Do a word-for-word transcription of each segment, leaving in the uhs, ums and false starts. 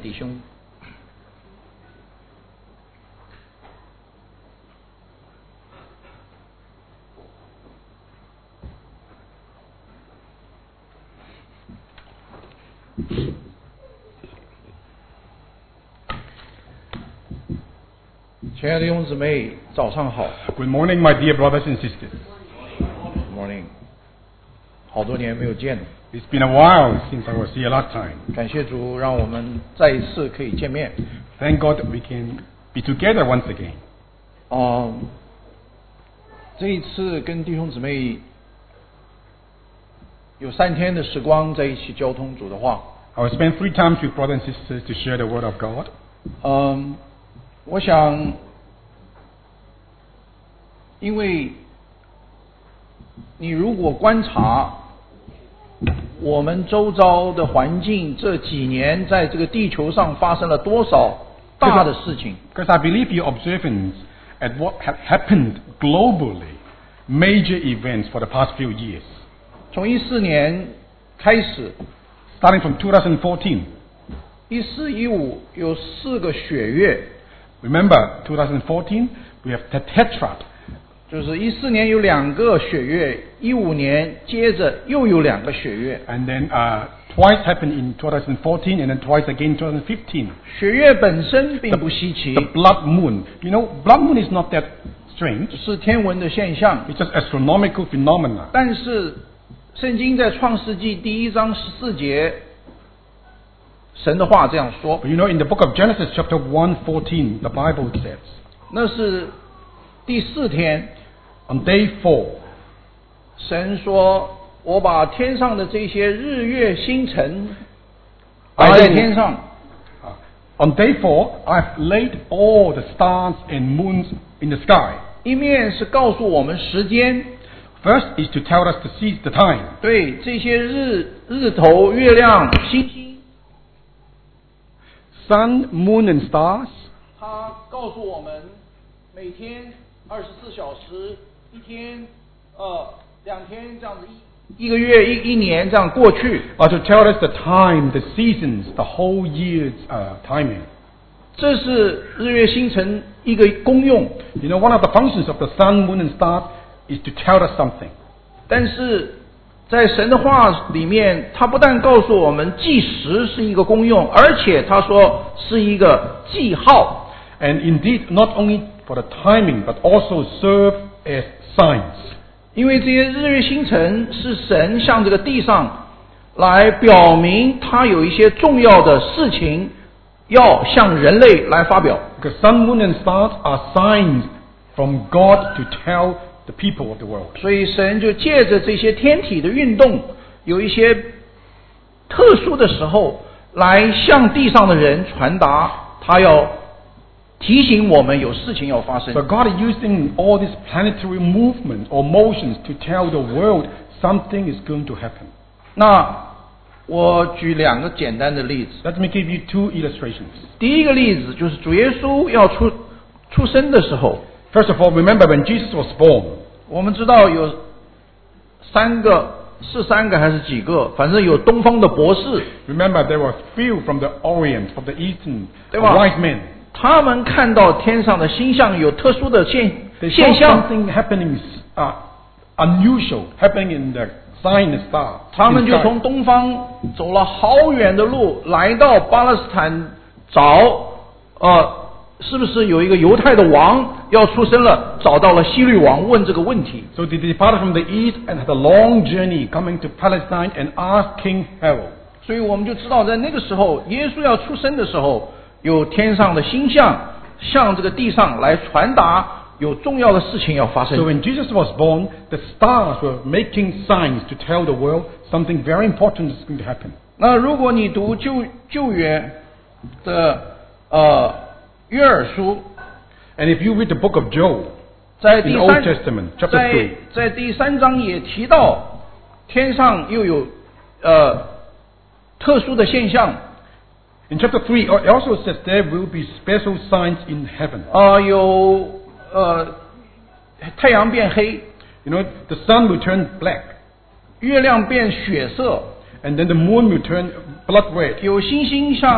弟兄。亲爱的弟兄姊妹，早上好。 Good morning, my dear brothers and sisters. Good morning. 好多年没有见了。 It's been a while since I was here last time. 感谢主，让我们再一次可以见面。 Thank God we can be together once again. 啊、嗯，这一次跟弟兄姊妹有三天的时光在一起交通主的话。 I will spend three times with brothers and sisters to share the word of God. 嗯，我想，因为你如果观察我们周遭的环境，这几年在这个地球上发生了多少大的事情 Because I believe your observance at what had happened globally, major events for the past few years. 从一四年开始 Starting from twenty fourteen. 一四一五有四个血月 Remember, twenty fourteen, we have the Tetrad. 就是一四年有两个血月，一五年接着又有两个血月。 And then uh, twice happened in twenty fourteen and then twice again in twenty fifteen. 血月本身并不稀奇 The blood moon. You know, blood moon is not that strange. 是天文的现象。 It's just astronomical phenomena. 但是圣经在创世纪第一章十四节，神的话这样说。 But you know, in the book of Genesis, chapter one fourteen, the Bible says, 那是第四天， on day four, 神说：“我把天上的这些日月星辰 I 摆在天上。” uh, on day four, I've laid all the stars and moons in the sky. 一面是告诉我们时间， First is to tell us to seize the time. 对这些日日头、月亮、星星， Sun, moon, and stars. 它告诉我们每天二十四小时，一天、呃两天这样子一一个月一一年这样过去。 Are to tell us the time, the seasons, the whole year's uh, timing. 这是日月星辰一个功用， You know, one of the functions of the sun, moon, and stars is to tell us something. 但是在神的话里面，他不但告诉我们计时是一个功用，而且他说是一个记号。 And indeed, not only for the timing, but also serve as signs. 因为这些日月星辰是神向这个地上来表明他有一些重要的事情要向人类来发表。 Because sun, moon, and stars are signs from God to tell the people of the world. 所以神就借着这些天体的运动，有一些特殊的时候，来向地上的人传达，他要提醒我们有事情要发生。 So God is using all these planetary movements or motions to tell the world something is going to happen. 那我举两个简单的例子。 Let me give you two illustrations. 第一个例子就是主耶稣要出出生的时候， First of all, remember when Jesus was born. 我们知道有三个，是三个还是几个？反正有东方的博士， Remember there were few from the Orient, from the Eastern, 对吧？ wise men. 他们看到天上的星象有特殊的现 They 现 saw 象， something happening uh, unusual happening in the sign and star. 他们 in 就 sky. 从东方走了好远的路，来到巴勒斯坦找，呃，是不是有一个犹太的王要出生了？找到了希律王，问这个问题。 So they departed from the east and had a long journey coming to Palestine and asked King Herod. 所以我们就知道，在那个时候，耶稣要出生的时候，有天上的星象向这个地上来传达有重要的事情要发 So 生。 when Jesus was born, the stars were making signs to tell the world something very important is going to happen. 那如果你读旧旧约的呃约珥书， And if you read the book of Job, 在 in 第 the Old 三 Testament, chapter 在 three, 在第三章也提到，天上又有呃特殊的现象， in chapter three, it also says there will be special signs in heaven. 呃有呃太阳变黑， You know, the sun will turn black, 月亮变血色， and then the moon will turn blood red. 有星星像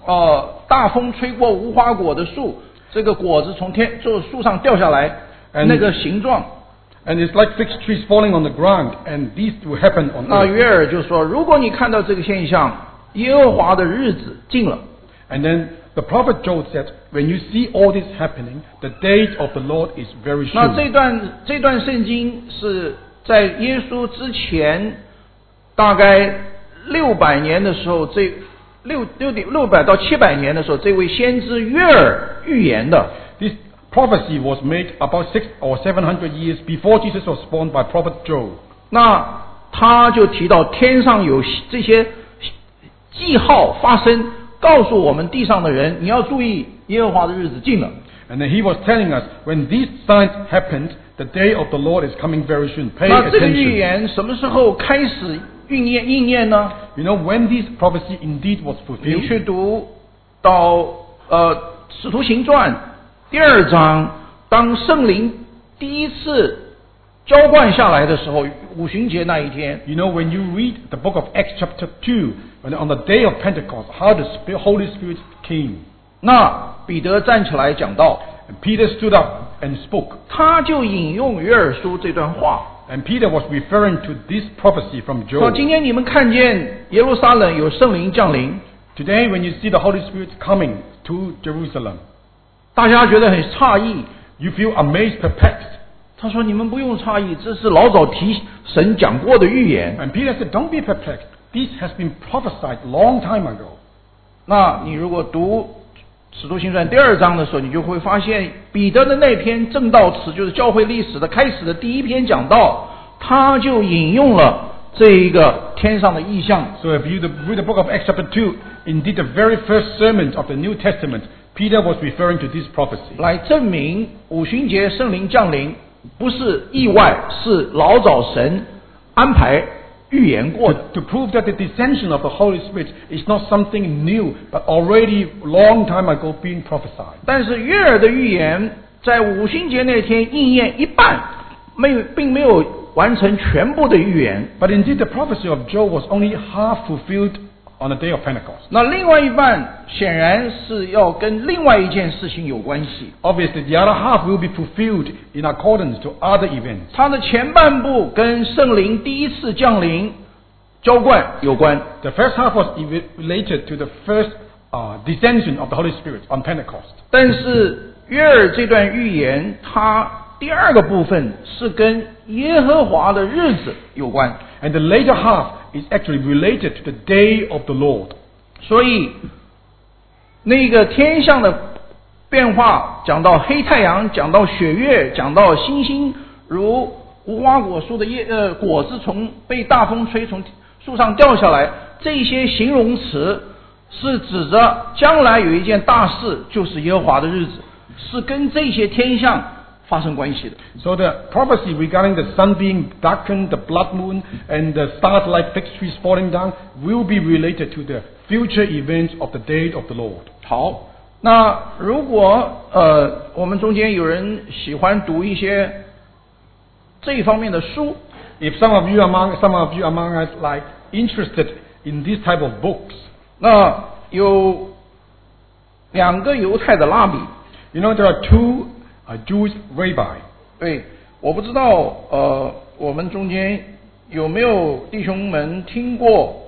呃大风吹过无花果的树，这个果子从天就树上掉下来， And 那个形状。 And it's like fig trees falling on the ground, and these will happen on 那 earth. 约珥就说，如果你看到这个现象，耶和华的日子近了。 And then the prophet Joel said, when you see all this happening, the date of the Lord is very 那 soon. 这段这段圣经是在耶稣之前大概六百年的时候，这六六点六百到七百年的时候，这位先知约珥预言的。 This prophecy was made about six or seven hundred years before Jesus was born by prophet Joel. 那他就提到天上有这些记号发生，告诉我们地上的人，你要注意耶和华的日子近了。 And then he was telling us, when these signs happened, the day of the Lord is coming very soon. Pay 那这个预 attention. 言什么时候开始应验应验呢？ You know, when this prophecy indeed was 你 fulfilled, 去读到呃使徒行传第二章，当圣灵第一次浇灌下来的时候，五旬节那一天， you know, when you read the book of Acts chapter two, when on the day of Pentecost, how the Spirit, Holy Spirit came. 那彼得站起来讲道， And Peter stood up and spoke. 他就引用约珥书这段话， And Peter was referring to this prophecy from 说 Joel. 今天你们看见耶路撒冷有圣灵降临， Today, when you see the Holy Spirit coming to Jerusalem, 大家觉得很诧异。 you feel amazed, perplexed. 他说：“你们不用诧异，这是老早提神讲过的预言。 And Peter said, don't be perplexed. This has been prophesied long time ago. ” 那你如果读《使徒行传》第二章的时候，你就会发现彼得的那篇正道词，就是教会历史的开始的第一篇讲道，他就引用了这一个天上的意象。 So if you read the book of Acts chapter two, indeed the very first sermon of the New Testament, Peter was referring to this prophecy. 来证明五旬节圣灵降临不是意外，是老早神安排预言过的。 To, to prove that the descension of the Holy Spirit is not something new, but already long time ago being prophesied. 但是约珥的预言在五旬节那天应验一半，没有，并没有完成全部的预言。 But indeed the prophecy of Joel was only half fulfilled on the day of Pentecost. 那另外一半显然是要跟另外一件事情有关系。 Obviously, the other half will be fulfilled in accordance to other events. 它的前半部跟圣灵第一次降临、浇灌有关， The first half was ev- related to the first uh, descension of the Holy Spirit on Pentecost. 但是约珥这段预言，它第二个部分是跟耶和华的日子有关。 And the later half is actually related to the day of the Lord. 所以那个天象的变化，讲到黑太阳，讲到血月，讲到星星如无花果树的叶呃果子从被大风吹从树上掉下来，这些形容词是指着将来有一件大事，就是耶和华的日子，是跟这些天象发生关系的。 So the prophecy regarding the sun being darkened, the blood moon, and the stars like fig trees falling down will be related to the future events of the day of the Lord. 好，那如果呃我们中间有人喜欢读一些这一方面的书， If some of you among some of you among us like interested in this type of books, 那有两个犹太的拉比， you know there are two uh, Jewish rabbi. 对，我不知道呃我们中间有没有弟兄们听过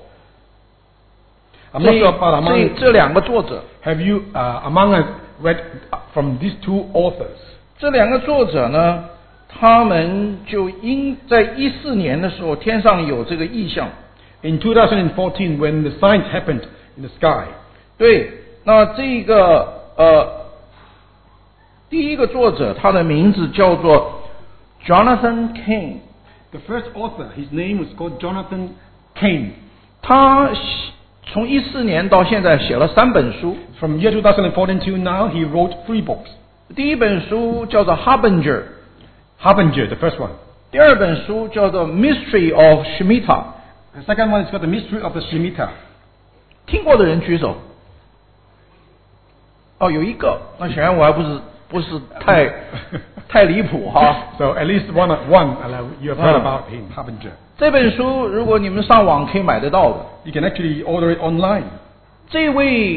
I'm 这 not sure about 这 among 这两个作者， have you uh, among us read from these two authors. 这两个作者呢，他们就因在一四年的时候，天上有这个异象。 In twenty fourteen, when the signs happened in the sky, 对，那这个呃，第一个作者他的名字叫做 Jonathan Kane， the first author, his name was called Jonathan Kane. 他从一四年到现在写了三本书， From year twenty fourteen till now, he wrote three books. 第一本书叫做 Harbinger， Harbinger, the first one. 第二本书叫做 Mystery of Shemitah。 The second one is called The Mystery of the Shemitah. 听过的人举手。哦，有一个，那显然我还不是不是太太离谱哈。 So at least one, one uh, you have heard Ah. about him, Harbinger. 这本书如果你们上网可以买得到的。 You can actually order it online. 这位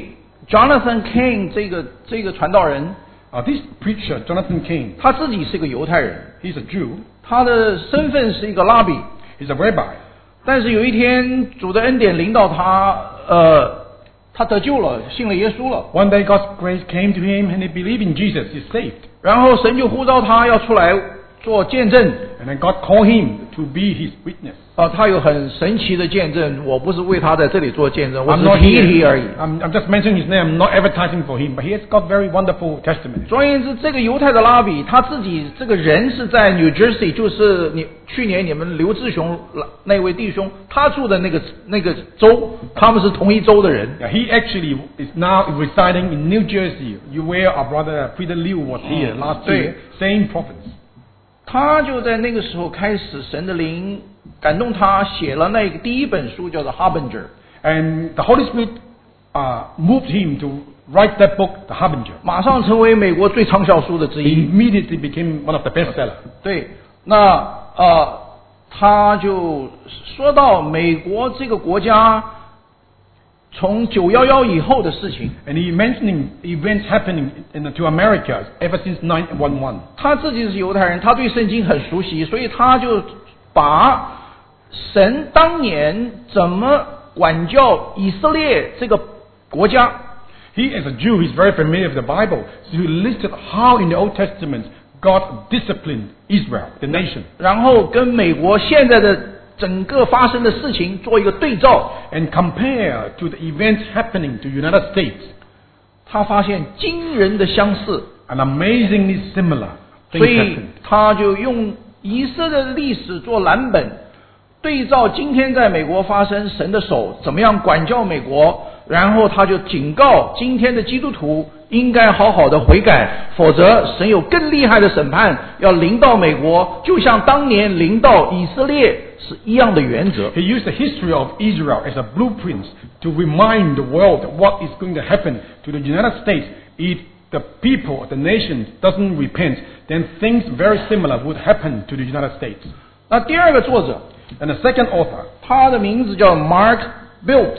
Jonathan King 这个这个传道人， Uh, this preacher, Jonathan King, 他自己是个犹太人， he's a Jew, 他的身份是一个拉比， he's a rabbi. 但是有一天主的恩典临到他，呃，他得救了，信了耶稣了， One day God's grace came to him and he believed in Jesus, he's saved. 然后神就呼召他要出来做见证。 And then God called him to be his witness. 啊，他有很神奇的见证，我不是为他在这里做见证，我 I'm 只 not 是提一提 here, 而已。 I'm, I'm just mentioning his name, I'm not advertising for him, but he has got very wonderful testimony. 总而言之，这个犹太的拉比他自己这个人是在 New Jersey， 就是你去年你们刘志雄那位弟兄他住的那个那个州，他们是同一州的人。 Yeah, he actually is now residing in New Jersey, you where our brother Peter Liu was here last year, same province. 他就在那个时候开始，神的灵感动他，写了那个第一本书，叫做《Harbinger》。 And the Holy Spirit uh, moved him to write that book, The Harbinger. 马上成为美国最畅销书的之 He 一。 immediately became one of the bestsellers. 对，那呃，他就说到美国这个国家从九一一以后的事情， And he mentioning events happening in, to America ever since nine eleven. 他自己是犹太人，他对圣经很熟悉，所以他就把神当年怎么管教以色列这个国家。 He, as a Jew, he's very familiar with the Bible. So he listed how in the Old Testament God disciplined Israel, the nation. 然后跟美国现在的整个发生的事情做一个对照， And compare to the events happening to United States. 他发现惊人的相似， And amazingly similar 所 things 以 happened. 他就用以色列的历史做蓝本，对照今天在美国发生神的手怎么样管教美国，然后他就警告今天的基督徒应该好好的悔改，否则神有更厉害的审判要临到美国，就像当年临到以色列是一样的原则。 He used the history of Israel as a blueprint to remind the world what is going to happen to the United States if the people, the nation doesn't repent. Then things very similar would happen to the United States. 那第二个作者， And the second author, 他的名字叫 Mark Biltz，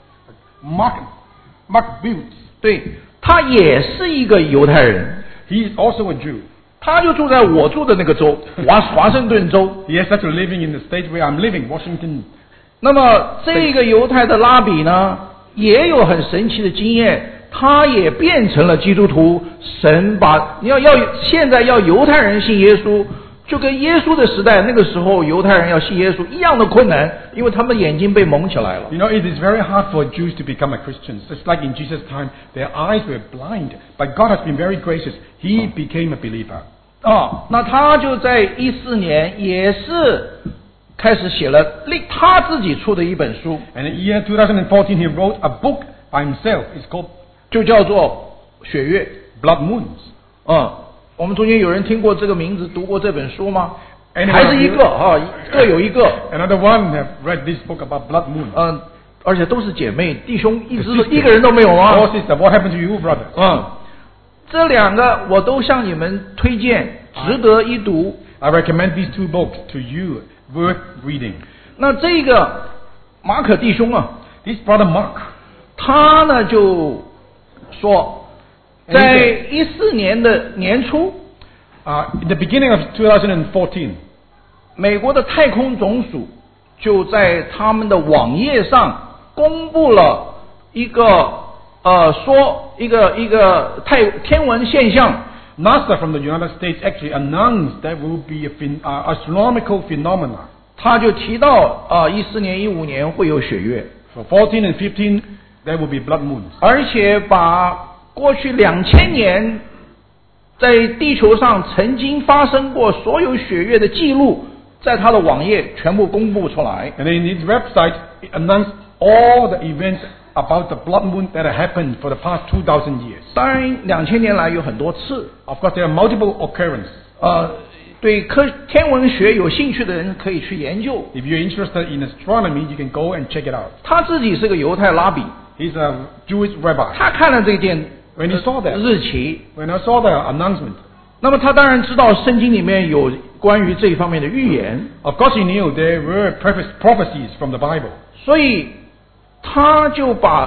Mark, Mark Biltz, 对，他也是一个犹太人， he is also a Jew. 他就住在我住的那个州，华华盛顿州。 He is actually living in the state where I'm living, Washington. 那么这个犹太的拉比呢，也有很神奇的经验，他也变成了基督徒。神把你要要现在要犹太人信耶稣，就跟耶稣的时代那个时候犹太人要信耶稣一样的困难，因为他们眼睛被蒙起来了。 You know, it is very hard for Jews to become a Christian. Just like in Jesus' time, their eyes were blind. But God has been very gracious. He became a believer. 啊，那他就在一四年也是开始写了另他自己出的一本书， And in the year twenty fourteen, he wrote a book by himself. It's called 就叫做《血月》。 Blood Moons. 嗯，我们中间有人听过这个名字，读过这本书吗？ Anyone 还是一个啊，各有一个。 Another one have read this book about Blood Moon. 嗯，而且都是姐妹弟兄，一直一个人都没有 Oh, 啊。 sister, what happened to you, brother? 嗯，这两个我都向你们推荐，值得一读。 I recommend these two books to you, worth reading. 那这个马可弟兄啊， This brother Mark, 他呢就说，在一四年的年初， uh, in the beginning of twenty fourteen, 美国的太空总署就在他们的网页上公布了一个呃说一个一个太天文现象。 NASA from the United States actually announced there will be a phen- uh, astronomical phenomena. 他就提到啊，一四年、一五年会有血月， For fourteen and fifteen, there will be blood moons. 而且把过去两千年在地球上曾经发生过所有血月的记录，在他的网页全部公布出来。 And in its website, it announced all the events about the blood moon that have happened for the past two thousand years. 当然，两千年来有很多次。 Of course, there are multiple occurrences. 呃，对科天文学有兴趣的人可以去研究。 If you're interested in astronomy, you can go and check it out. 他自己是个犹太拉比， He's a Jewish rabbi. 他看了这件 When he saw that, 日期， when I saw the announcement, 那么他当然知道圣经里面有关于这一方面的预言， of course he knew there were prophes- prophecies from the Bible. 所以他就把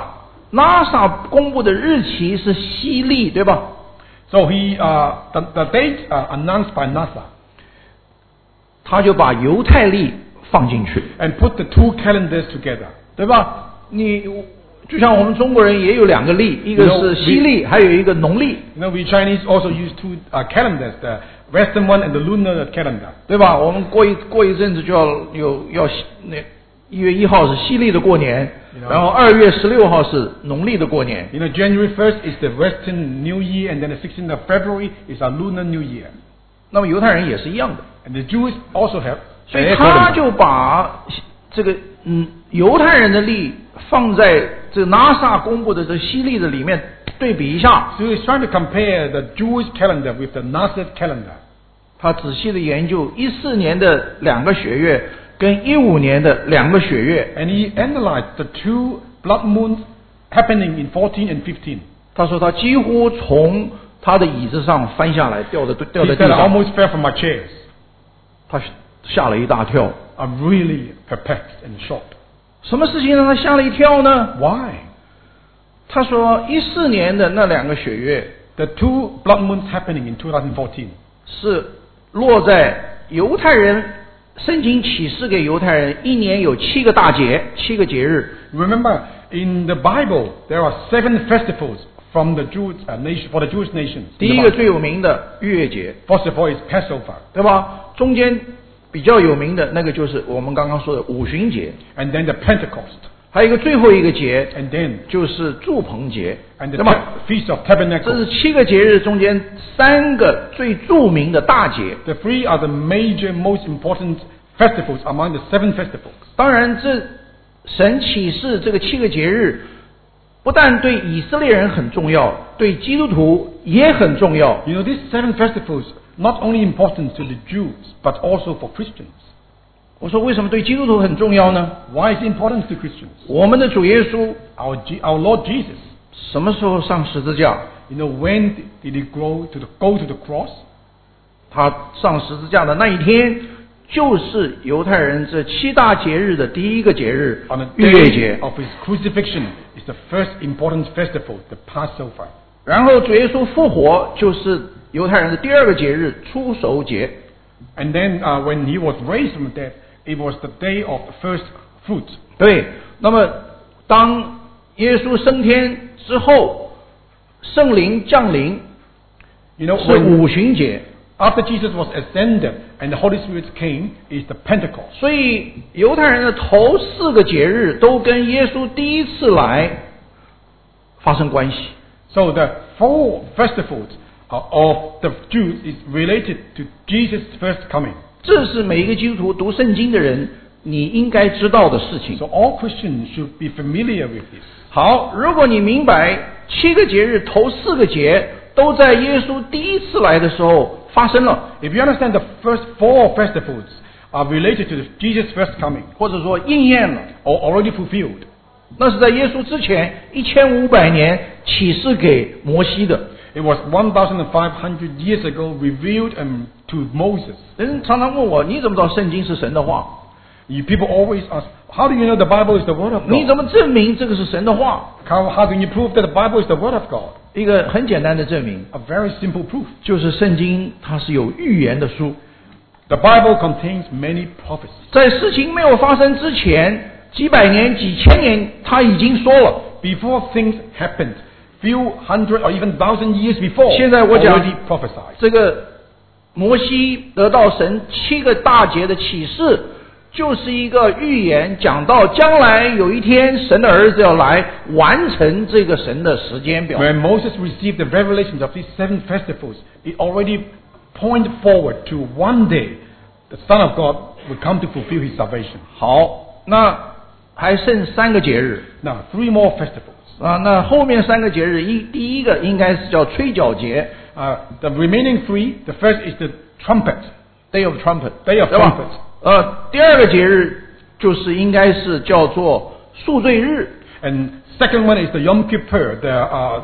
NASA 公布的日期是西历，对吧？ So he, uh, the, the date uh, announced by NASA, 他就把犹太历放进去， and put the two calendars together. 对吧？你就像我们中国人也有两个历，一个是西历，还有一个农历， You know, we Chinese also use two uh, calendars, the Western one and the lunar calendar. 对吧？我们过一过一阵子就要有要那一月一号是西历的过年，然后二月十六号是农历的过年。 You know, January first is the Western New Year, and then the sixteenth of February is our lunar New Year. 那么犹太人也是一样的， And the Jews also have. 所以他就把这个嗯犹太人的历放在这个 NASA 公布的这西历的里面对比一下， So he's trying to compare the Jewish calendar with the NASA calendar. 他仔细的研究一四年的两个血月跟一五年的两个血月， And he analyzed the two blood moons happening in fourteen and fifteen. 他说他几乎从他的椅子上翻下来，掉在掉 He 在 said, 地 I 上， almost fell from my chairs. 他吓了一大跳。 I'm really perplexed and shocked. 什么事情让他吓了一跳呢？ Why? 他说一四年的那两个血月 The two blood moons happening in twenty fourteen. 是落在犹太人圣经启示给犹太人一年有七个大节，七个节日。 Remember, in the Bible, there are seven festivals from the Jewish uh, nation for the Jewish nations. 第一个最有名的逾越节， First of all is Passover, 对吧？中间比较有名的那个就是我们刚刚说的五旬节， and then the Pentecost, 还有一个最后一个节 and then 就是祝棚节， and the 对吧？ te- Feast of 这 Tabernacle. 是七个节日中间三个最著名的大节。 The three are the major, most important festivals among the seven festivals. 当然，这神启示这个七个节日，不但对以色列人很重要，对基督徒也很重要。 You know, these seven festivals not only important to the Jews, but also for Christians. 我说为什么对基督徒很重要呢？ Why is it important to Christians? 我们的主耶稣 Our, G- our Lord Jesus, 什么时候上十字架？ you know, when did he go to the, go to the cross? 他上十字架的那一天，就是犹太人这七大节日的第一个节日 On the 逾越 day 节。 of his crucifixion is the first important festival, the Passover. 然后主耶稣复活，就是犹太人的第二个节日初熟节。 And then uh, when he was raised from the dead, it was the day of the first fruit. 对，那么当耶稣升天之后，圣灵降临 You know, 是 when, 五旬节， after Jesus was ascended and the Holy Spirit came, is the Pentecost. 所以犹太人的头四个节日都跟耶稣第一次来发生关系。 So the four festivals uh, of the Jews is related to Jesus' first coming. 这是每一个基督徒读圣经的人你应该知道的事情。 So all Christians should be familiar with this. 好，如果你明白七个节日头四个节都在耶稣第一次来的时候发生了， If you understand the first four festivals are related to the Jesus' first coming 或者说应验了， or already fulfilled, 那是在耶稣之前一千五百年启示给摩西的。 it was one thousand five hundred years ago revealed um, to Moses. 人常常问我，你怎么知道圣经是神的话？ You people always ask, how do you know the Bible is the Word of 你 God? 怎么证明这个是神的话？ How, how can you prove that the Bible is the Word of God? 一个很简单的证明， A very simple proof. 就是圣经它是有预言的书， The Bible contains many prophecies. 在事情没有发生之前，几百年、几千年，他已经说了。 Before things happened, few hundred or even thousand years before, 现在我讲 already prophesied. 这个摩西得到神七个大节的启示，就是一个预言，讲到将来有一天神的儿子要来完成这个神的时间表。 When Moses received the revelations of these seven festivals, it already pointed forward to one day the Son of God would come to fulfill his salvation. 好，那还剩三个节日 Now, three more festivals. 啊，那后面三个节日，一第一个应该是叫吹角节 Uh, the remaining three, the first is the trumpet, （Day of Trumpet）， Day of 对吧 Trumpet. 呃，第二个节日就是应该是叫做赎罪日 And second one is the Yom Kippur, the, uh,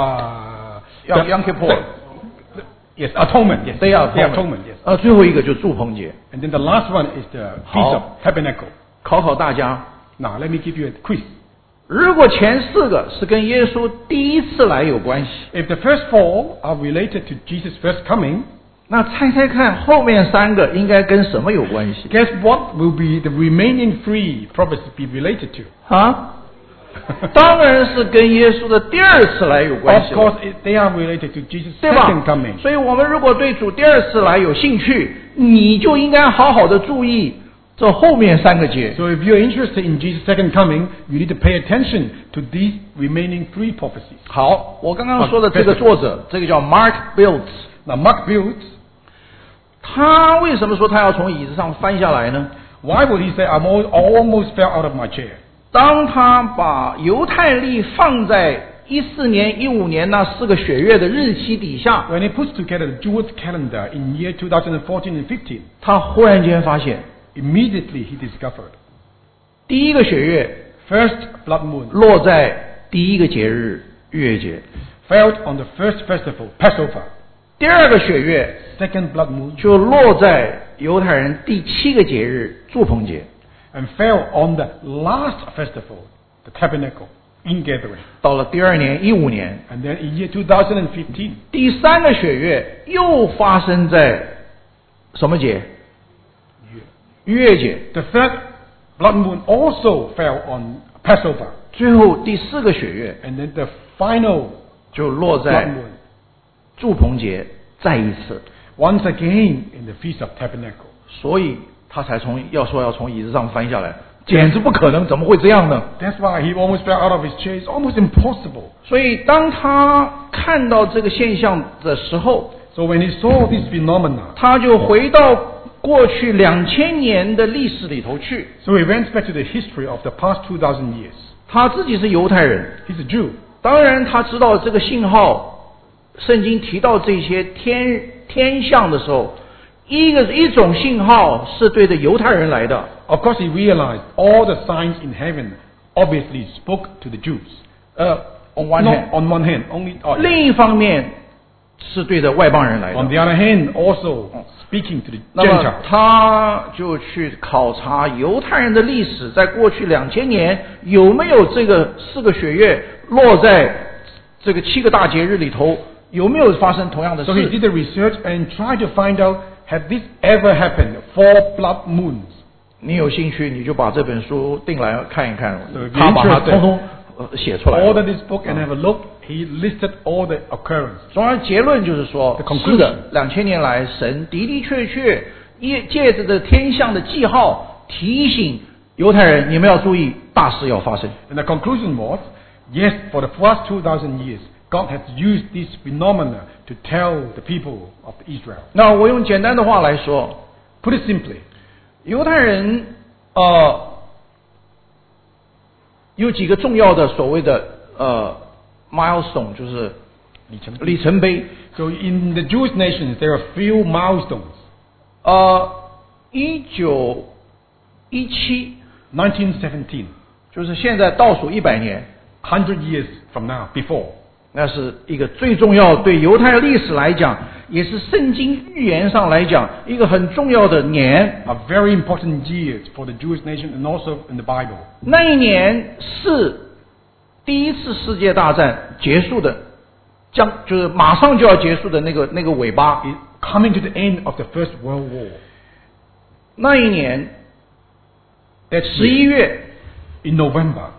uh, Yom- the- Yom Kippur. the- the- yes, atonement, yes. Day of Day Atonement atonement, yes. 呃，最后一个就是祝棚节。 And then the last one is the Feast How? of Tabernacle. 考考大家， Now, let me give you a quiz. 如果前四个是跟耶稣第一次来有关系， If the first four are related to Jesus' first coming, 那猜猜看后面三个应该跟什么有关系？ guess what will be the remaining three prophecies be related to? 啊？当然是跟耶稣的第二次来有关 Of 系 course, 了， it, they are related to Jesus' 对吧 second coming. 所以我们如果对主第二次来有兴趣，你就应该好好的注意这后面三个节。 So if you're interested in Jesus' second coming, you need to pay attention to these remaining three prophecies. 好，我刚刚说的这个作者，这个叫 Mark Biltz， Now, Mark Biltz, 他为什么说他要从椅子上翻下来呢？ why would he say, I'm al- almost fell out of my chair? 当他把犹太历放在一四年、一五年那四个血月的日期底下， When he puts together the Jewish calendar in year two thousand fourteen and fifteen, 他忽然间发现， immediately he discovered 第一个血月 first blood moon 落在第一个节日逾越节， fell on the first festival, Passover. 第二个血月 Second blood moon 就落在犹太人第七个节日祝棚节。 and fell on the last festival, the tabernacle, ingathering. 到了第二年一五年， And then in year two thousand fifteen, 第三个血月又发生在什么节？逾越节。 the third blood moon also fell on Passover. 最后第四个血月 And then the final 就落 blood 在 moon, 祝棚节，再一次， once again in the Feast of Tabernacle. 所以他才从要说要从椅子上翻下来，简直不可能，怎么会这样呢？ That's why he almost fell out of his chair. It's almost impossible. 所以当他看到这个现象的时候， So when he saw this phenomena, 他就回到过去两千年的历史里头去。 so he went back to the history of the past two thousand years. 他自己是犹太人， He's a Jew. 当然他知道这个信号，圣经提到这些天天象的时候，一个一种信号是对着犹太人来的， Of course, he realized all the signs in heaven obviously spoke to the Jews. 呃，on one Not hand， on one hand, only. Oh, 另一方面是对着外邦人来 on 的。 the other hand, also speaking to the 那么 Gentiles. 他就去考察犹太人的历史，在过去两千年有没有这个四个血月落在这个七个大节日里头，有没有发生同样的 So he 事？ did the research and tried to find out, have this ever happened? Four blood moons. 你有兴趣，你就把这本书订来看一看 So if，you're 他把它 interested， 通通呃写出来 Order 了。 this book and have a look. He listed all the occurrence. 总而结论就是说 The，conclusion 是的，两千年来，神的的确确借借着这天象的记号提醒犹太人，你们要注意，大事要发生。 And the conclusion was, yes, for the past two thousand years, God has used this phenomena to tell the people of Israel. 那我用简单的话来说， Put it simply, 犹太人呃有几个重要的所谓的呃 milestone，就是里程碑。 so in the Jewish nations, there are few milestones. 呃，一九一七 nineteen seventeen, 就是现在倒数一百年， one hundred years from now, before. 那是一个最重要，对犹太历史来讲，也是圣经预言上来讲一个很重要的年。 A very important year for the Jewish nation and also in the Bible. 那一年是第一次世界大战结束的，将就是马上就要结束的那个那个尾巴。 It, coming to the end of the First World War. 那一年 That 十一 year, 月， in November,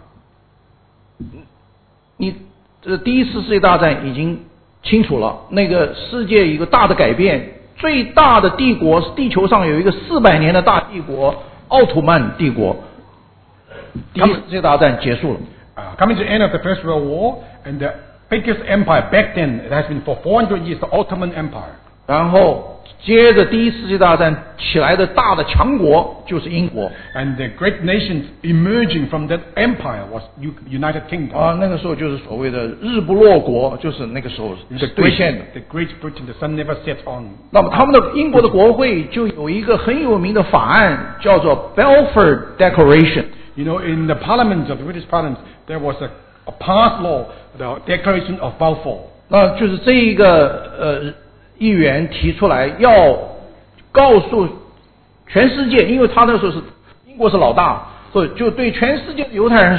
你这第一次世界大战已经清楚了，那个世界一个大的改变，最大的帝国，地球上有一个四百年的大帝国——奥图曼帝国。第一次世界大战结束了。 uh, coming to the end of the First World War, and the biggest empire back then, it has been for four hundred years, the Ottoman Empire. 然后接着第一次世界大战起来的大的强国就是英国 And the great nations emerging from that empire was U- United Kingdom. 啊，那个时候就是所谓的日不落国，就是那个时候 The 兑现 Great, 的。 the Great Britain, the sun never sets on. 那么他们的英国的国会就有一个很有名的法案，叫做 Balfour Declaration。 You know, in the parliament of the British Parliament, there was a, a passed law, the Declaration of Balfour. 那就是这一个呃议员提出来要告诉全世界，因为他那时候是英国是老大，所以就对全世界的犹太人说，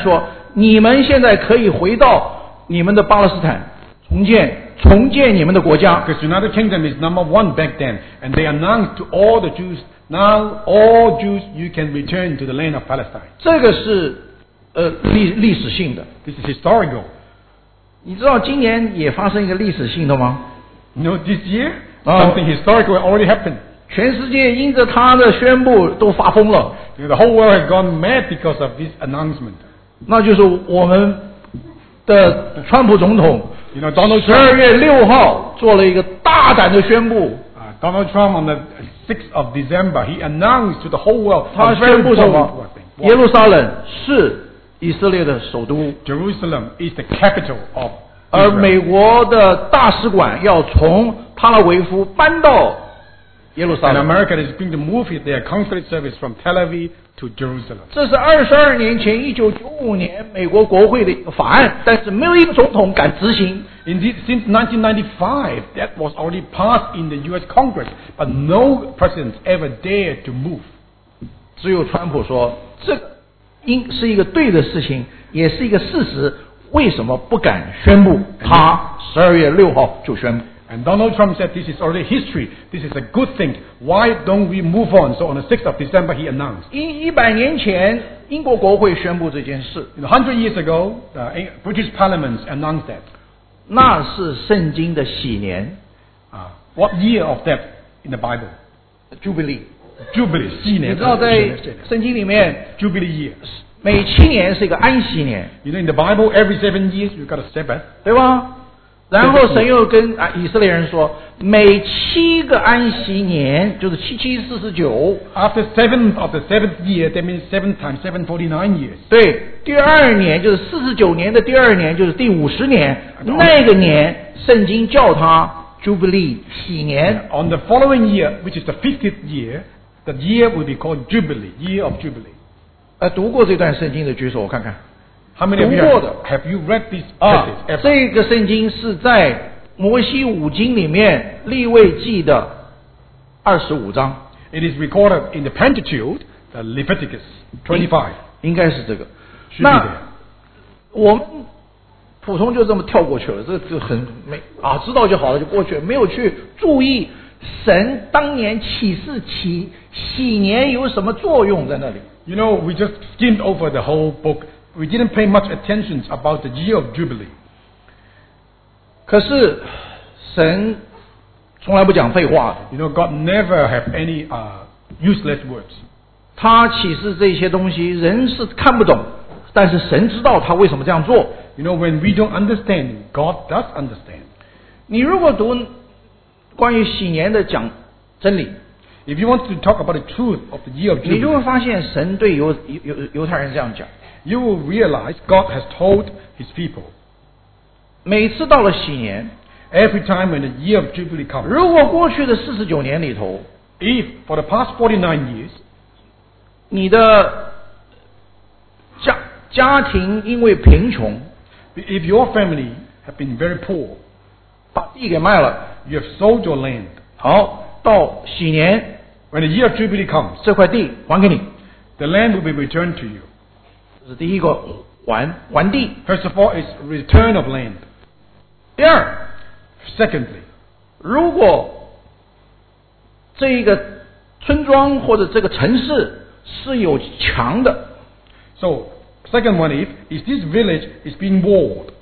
你们现在可以回到你们的巴勒斯坦，重建重建你们的国家。 Because United Kingdom is number one back then, and they announced to all the Jews, now all Jews, you can return to the land of Palestine. 这个是呃历历史性的。 This is historical. 你知道今年也发生一个历史性的吗？ You know, this year, Oh. something historical already happened. 全世界因着他的宣布都发疯了， You know, the whole world has gone mad because of this announcement. 那就是我们的川普总统 You know, Donald 十二 Trump, 月六号做了一个大胆的宣布， uh, Donald Trump on the sixth of December, he announced to the whole world 他 a very 宣布什 bold 么？ thing. 耶路撒冷是以色列的首都， Jerusalem is the capital of 而 Israel. 美国的大使馆要从帕拉维夫搬到耶路撒 And 冷。 America is going to move their consulate service from Tel Aviv to Jerusalem. 这是二十二年前一九九五年美国国会的一个法案，但是没有一个总统敢执行。 Indeed, since nineteen ninety-five, that was already passed in the U S Congress, but no president ever dared to move. 只有川普说这应是一个对的事情，也是一个事实，为什么不敢宣布？他十二月六号就宣布。 And Donald Trump said this is already history. This is a good thing. Why don't we move on? So on the sixth of December, he announced. 一一百年前，英国国会宣布这件事， You know, one hundred years ago, the British Parliament announced that. 那是圣经的喜年 Uh, what year of that in the Bible? Jubilee。 Jubilee, 纪年。 你知道在圣经里面， Jubilee year. 每七年是一个安息年， You know, in the Bible, every seven years you got a Sabbath. 对吧？然后神又跟啊以色列人说，每七个安息年就是七七四十九。 After seven of the seventh year, that means seven times seven, forty-nine years. 对，第二年就是四十九年的第二年就是第五十年，那个年圣经叫它 Jubilee 喜年。 On the following year, which is the fiftieth year, the year will be called Jubilee, year of Jubilee. 呃，读过这段圣经的举手，我看看。 How many of you 读过的 have, have you read this 啊 passage ever?， 这个圣经是在摩西五经里面利未记的二十五章， It is recorded in the Pentateuch, the Leviticus twenty-five. 应该是这个。 Should be 那 there. 我们普通就这么跳过去了，这就很没啊，知道就好了，就过去了，没有去注意神当年启示起喜年有什么作用在那里。 You know, we just skimmed over the whole book. We didn't pay much attention about the year of Jubilee. 可是神从来不讲废话的， You know, God never have any uh, useless words. 他启示这些东西，人是看不懂，但是神知道他为什么这样做。 You know, when we don't understand, God does understand. 你如果读关于喜年的讲真理， If you want to talk about the truth of the year of 你就会 Jubilee, 发现神对犹犹犹太人这样讲： you will realize God has told His people, 每次到了喜年， every time when the year of Jubilee comes, 如果过去的四十九年里头， if for the past forty-nine years, 你的家家庭因为贫穷， if your family have been very poor, 把地给卖了， you have sold your land, 好，到喜年 when the year of Jubilee comes, 这块地还给你， the land will be returned to you. 这是第一个还还地。 First of all, it's return of land. 第二， Secondly, 如果这一个村庄或者这个城市是有墙的， so second one is, is this village is being walled.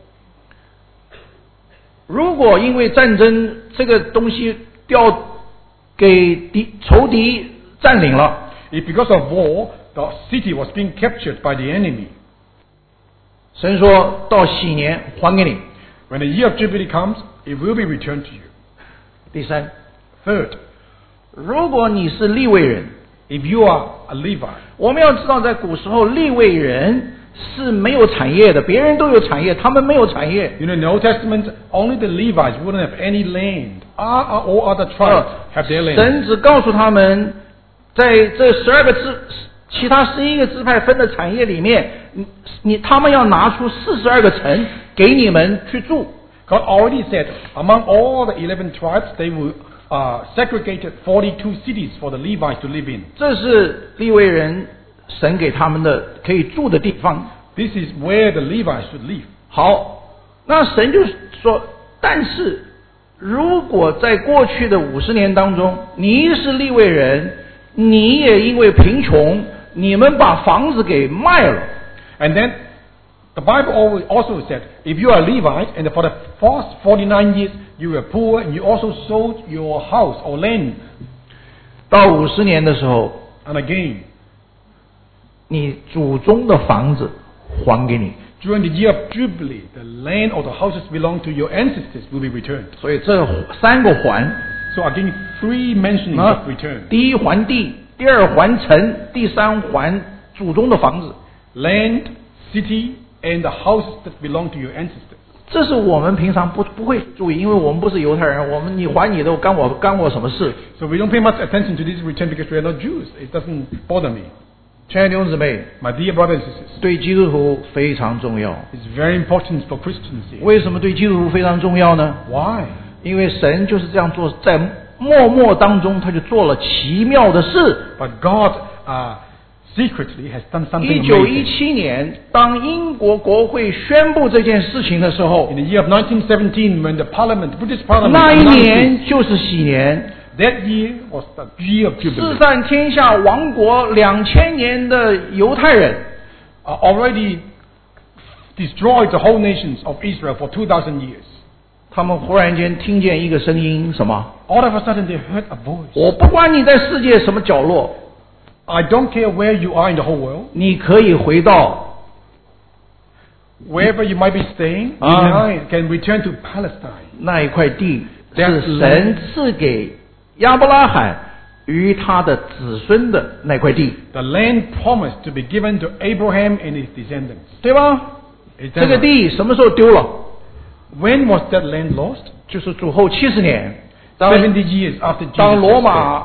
如果因为战争这个东西掉给敌仇敌占领了， If because of war, the city was being captured by the enemy. 神说到喜年还给你。 When the year of Jubilee comes, it will be returned to you. 第三， Third, 如果你是利未人， if you are a Levite, 我们要知道在古时候利未人是没有产业的，别人都有产业，他们没有产业。 you know, in the Old Testament, only the Levites wouldn't have any land. All, all other tribes have their land. 神只告诉他们，在这十二个支，其他十一个支派分的产业里面，你你他们要拿出四十二个城给你们去住。 God already said, among all the eleven tribes, they will uh, segregate forty-two cities for the Levites to live in. 这是利未人神给他们的可以住的地方。 This is where the Levites should live. 好，那神就说，但是如果在过去的五十年当中，你是利未人，你也因为贫穷，你们把房子给卖了。 And then the Bible always also said, if you are a Levite and for the first forty-nine years you were poor and you also sold your house or land. 到五十年的时候， And again, 你祖宗的房子还给你。 during the year of Jubilee, the land or the houses belong to your ancestors will be returned. 所以这三个还， So again, three mentionings of return. 第一还地，第二还城，第三还祖宗的房子。 Land, city, and the houses that belong to your ancestors. 这是我们平常不不会注意，因为我们不是犹太人，我们你还你的，干我干我什么事？ So we don't pay much attention to this return because we are not Jews. It doesn't bother me. 亲爱的弟兄姊妹， My dear brothers and sisters, 对基督徒非常重要。 it's very important for Christians here. 为什么对基督徒非常重要呢？ Why? 因为神就是这样做，在默默当中他就做了奇妙的事。 But God uh, secretly has done something 一九一 amazing. 七年，当英国国会宣布这件事情的时候 In， the year of nineteen seventeen, when the Parliament, British Parliament, 那一 announced 年就是喜年。 it, that year was the year of 四 Jubilee. 散天下亡国两千年的犹太人， Uh, already destroyed the whole nations of Israel for two thousand years. 他们忽然间听见一个声音，什么？ All of a sudden, they heard a voice. 我不管你在世界什么角落， I don't care where you are in the whole world, 你可以回到 wherever you might be staying, you Ah. now can return to Palestine. 那一块地， That 是神赐给亚伯拉罕与他的子孙的那块地， The land promised to be given to Abraham and his descendants. 对吧？ Is that 这个 right? 地什么时候丢了？ When was that land lost? 就是主后七十年，当 Seventy years after Jesus 当 was 罗 dead. 马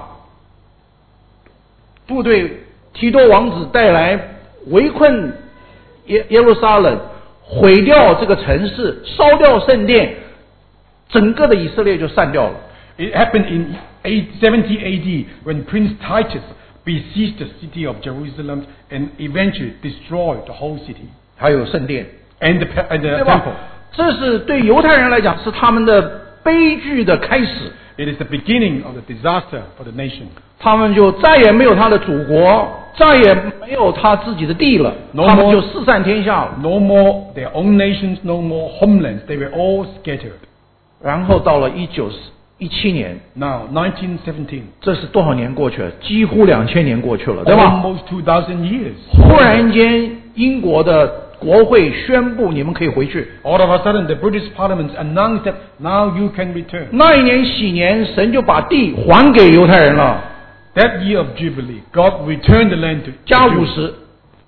部队提多王子带来围困耶耶路撒冷，毁掉这个城市，烧掉圣殿，整个的以色列就散掉了。 It happened in seventy A D when Prince Titus besieged the city of Jerusalem and eventually destroyed the whole city 还有圣殿， and the, and 对 the 吧 temple.？ 这是对犹太人来讲是他们的悲剧的开始， It is the beginning of the disaster for the nation. 他们就再也没有他的祖国，再也没有他自己的地了， No 他们 more 就四散天下了。 No more their own nations, no more homelands. They were all scattered. 然后到了一九一七年， Now, nineteen seventeen, 这是多少年过去了？几乎两千年过去了，对吧？ almost two thousand years. 忽然间，英国的国会宣布你们可以回去。 All of a sudden, the British Parliament announced that now you can return. 那一年喜年，神就把地还给犹太人了， That year of Jubilee, God returned the land to 加 the 五 Jews. 十，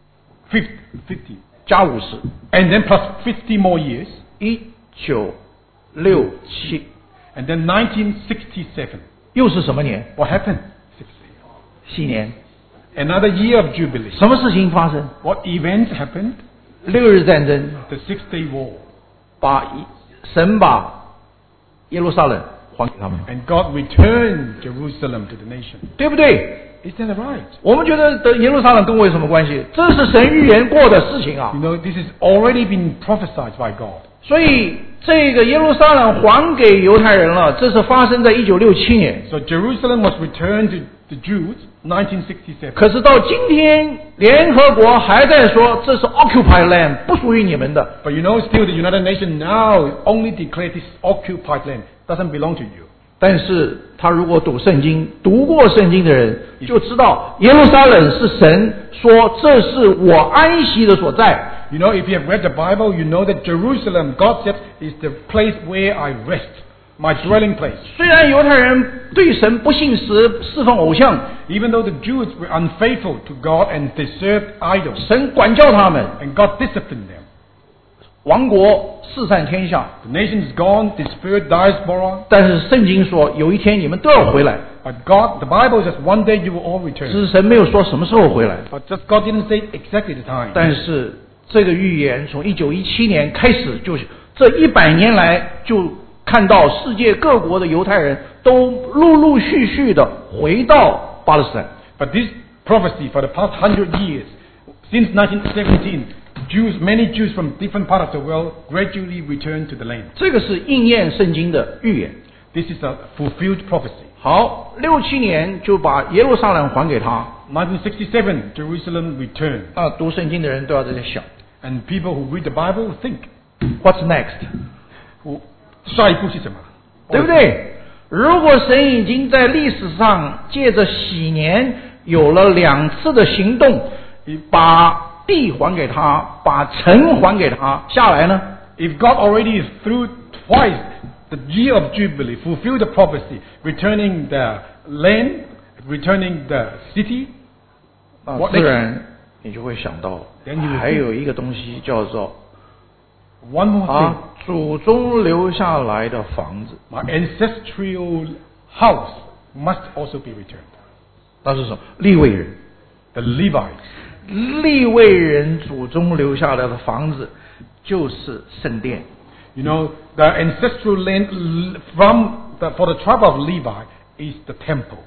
fifty. 加五十， And then plus fifty more years. 一九六七， And then nineteen sixty-seven. 又是什么年？ What happened? 喜年。 Another year of Jubilee. 什么事情发生？ What events happened? 六日战争， The Six Day War. 把一神把耶路撒冷还给他们， And God returned Jerusalem to the nation. 对不对？ Is that right? 我们觉得的耶路撒冷跟我有什么关系？这是神预言过的事情啊 You！know, this has already been prophesied by God. 所以这个耶路撒冷还给犹太人了，这是发生在一九六七年。 So Jerusalem was returned to the Jews, nineteen sixty-seven. 可是到今天，联合国还在说这是 occupied land，不属于你们的。 But you know, still the United Nations now only declare this occupied land doesn't belong to you. 但是他如果读圣经，读过圣经的人就知道，耶路撒冷是神说这是我安息的所在。 You know, if you have read the Bible, you know that Jerusalem, God said, is the place where I rest, my dwelling place. 虽然犹太人对神不信实，侍奉偶像， Even though the Jews were unfaithful to God and they served idols, 神管教他们， and God disciplined them. 亡国四散天下。 The nation is gone, dispersed, diaspora. 但是圣经说，有一天你们都要回来， But God, the Bible says one day you will all 只 return. 是神没有说什么时候回来。 But just God didn't say exactly the time. 但是这个预言从一九一七年开始，就是这一百年来就看到世界各国的犹太人都陆陆续续的回到巴勒斯坦。 But this prophecy for the past hundred years, since nineteen seventeen, Jews, many Jews from different parts of the world gradually returned to the land. 这个是应验圣经的预言。 This is a fulfilled prophecy. 好，六七年就把耶路撒冷还给他。 nineteen sixty-seven, Jerusalem returned. 那读圣经的人都要在这想 And people who read the Bible think, ，What's next？ 下一步是什么？ 对不对？如果神已经在历史上借着洗年有了两次的行动，把地还给他，把城还给他，下来呢？ If God already through twice the year of Jubilee fulfilled the prophecy, returning the land, returning the city, 那 what 自 next? 然你就会想到 Then you will 还有一个东西叫做 One more thing, 啊，祖宗留下来的房子， my ancestral house must also be returned. 那是什么？利未人， The Levites. 利未人祖宗留下来的房子就是圣殿。 You know, the ancestral land l- from the, for the tribe of Levi is the temple.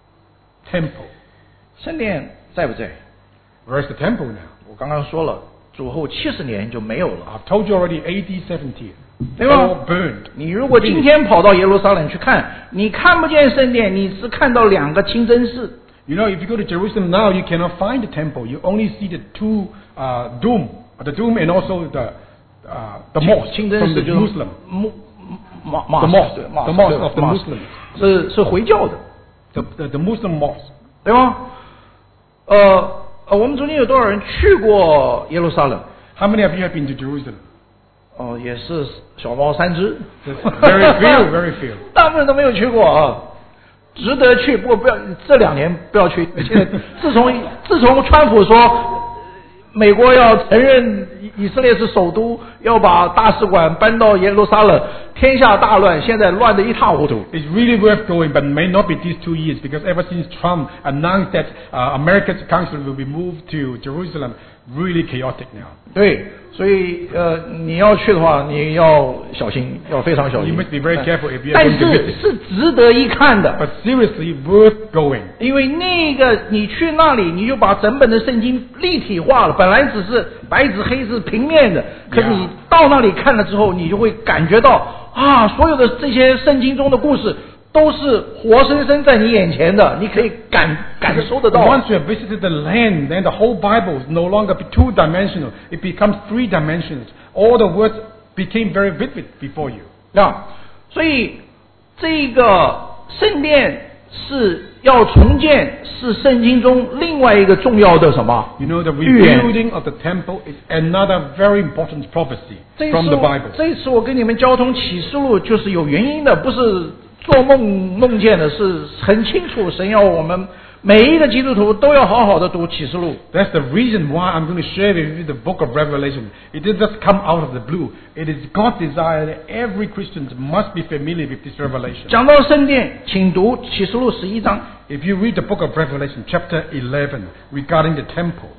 Temple. 圣殿在不在？ Where's the temple now? 我刚刚说了，主后七十年就没有了， I've told you already, A D seventy. 对吧 All burned. 你如果今天跑到耶路撒冷去看，你看不见圣殿，你只看到两个清真寺。 You know, if you go to Jerusalem now, you cannot find the temple. You only see the two uh, dome, the dome and also the uh, the mosque 清真 from 寺 the 就是 Muslim. 穆马马 The mosque, 对 the mosque of the 马 Muslims. 是是回教的， The, the, the Muslim mosque. 对吗？呃呃，我们中间有多少人去过耶路撒冷？ How many of you have been to Jerusalem? 哦，也是小猫三只 Very few, very few. 大部分都没有去过啊，值得去，不过不要这两年不要去。现在自从自从川普说美国要承认以色列是首都，要把大使馆搬到耶路撒冷，天下大乱，现在乱得一塌糊涂。 It's really worth going, but may not be these two years because ever since Trump announced that uh, America's council will be moved to Jerusalem, really chaotic now. 对，所以呃，你要去的话，你要小心，要非常小 You 心。 must be very careful if you are 但 going to 是 visit. 是值得一看的。 But seriously, worth going. 因为那个你去那里，你就把整本的圣经立体化了。本来只是白纸黑字平面的，可是你到那里看了之后，你就会感觉到啊，所有的这些圣经中的故事都是活生生在你眼前的，你可以感感受得到。 Once you have visited the land, then the whole Bible is no longer two-dimensional. It becomes three-dimensional. All the words became very vivid before you. 啊，所以这个圣殿是要重建，是圣经中另外一个重要的什么 You know, the 预言？ rebuilding of the temple is another very important prophecy 这一 from 次 the 我 Bible. 这一次我跟你们交通启示录就是有原因的，不是做梦梦见的，是很清楚神要我们每一个基督徒都要好好的读启示录。 That's the reason why I'm going to share with you the book of Revelation. It didn't just come out of the blue. It is God's desire that every Christian must be familiar with this revelation. 讲到圣殿，请读启示录十一章。 If you read the book of Revelation, chapter eleven, regarding the temple,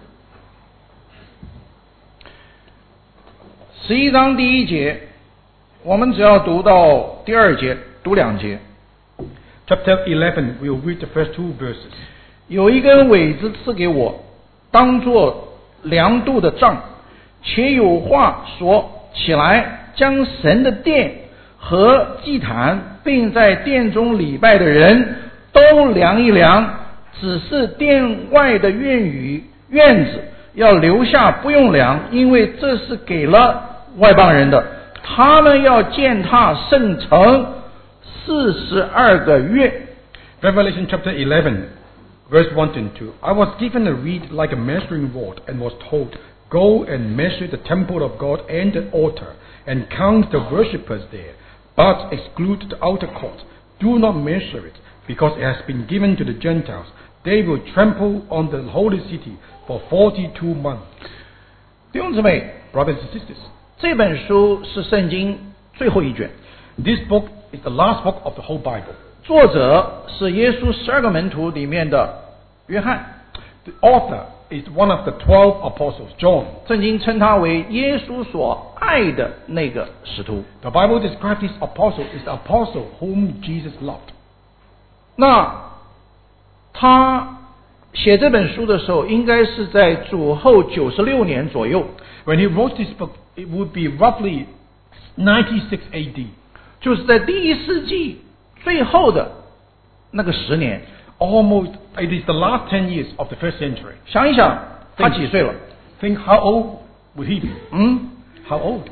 十一章第一节，我们只要读到第二节，读两节。 chapter eleven, we'll read the first two verses. 有一根苇子赐给我，当作量度的杖，且有话说：起来，将神的殿和祭坛，并在殿中礼拜的人都量一量。只是殿外的院宇院子要留下不用量，因为这是给了外邦人的。他们要践踏圣城四十二个月。 Revelation chapter eleven, verse one and two. I was given a reed like a measuring rod and was told, go and measure the temple of God and the altar and count the worshippers there, but exclude the outer court. Do not measure it, because it has been given to the Gentiles. They will trample on the holy city for forty-two months. 弟兄姊妹， Brothers and sisters, 这本书是圣经最后一卷， this book is the last book of the whole Bible. 作者是耶稣十二个门徒里面的约翰， The author is one of the twelve apostles, John. 圣经称他为耶稣所爱的那个使徒。 The Bible describes this apostle as the apostle whom Jesus loved. 那他写这本书的时候，应该是在主后九十六年左右。 When he wrote this book, it would be roughly ninety-six A D. 就是在第一世纪最后的那个十年。 Almost, it is the last ten years of the first century. 想一想，他几岁了 Think how old would he be? 嗯 How old?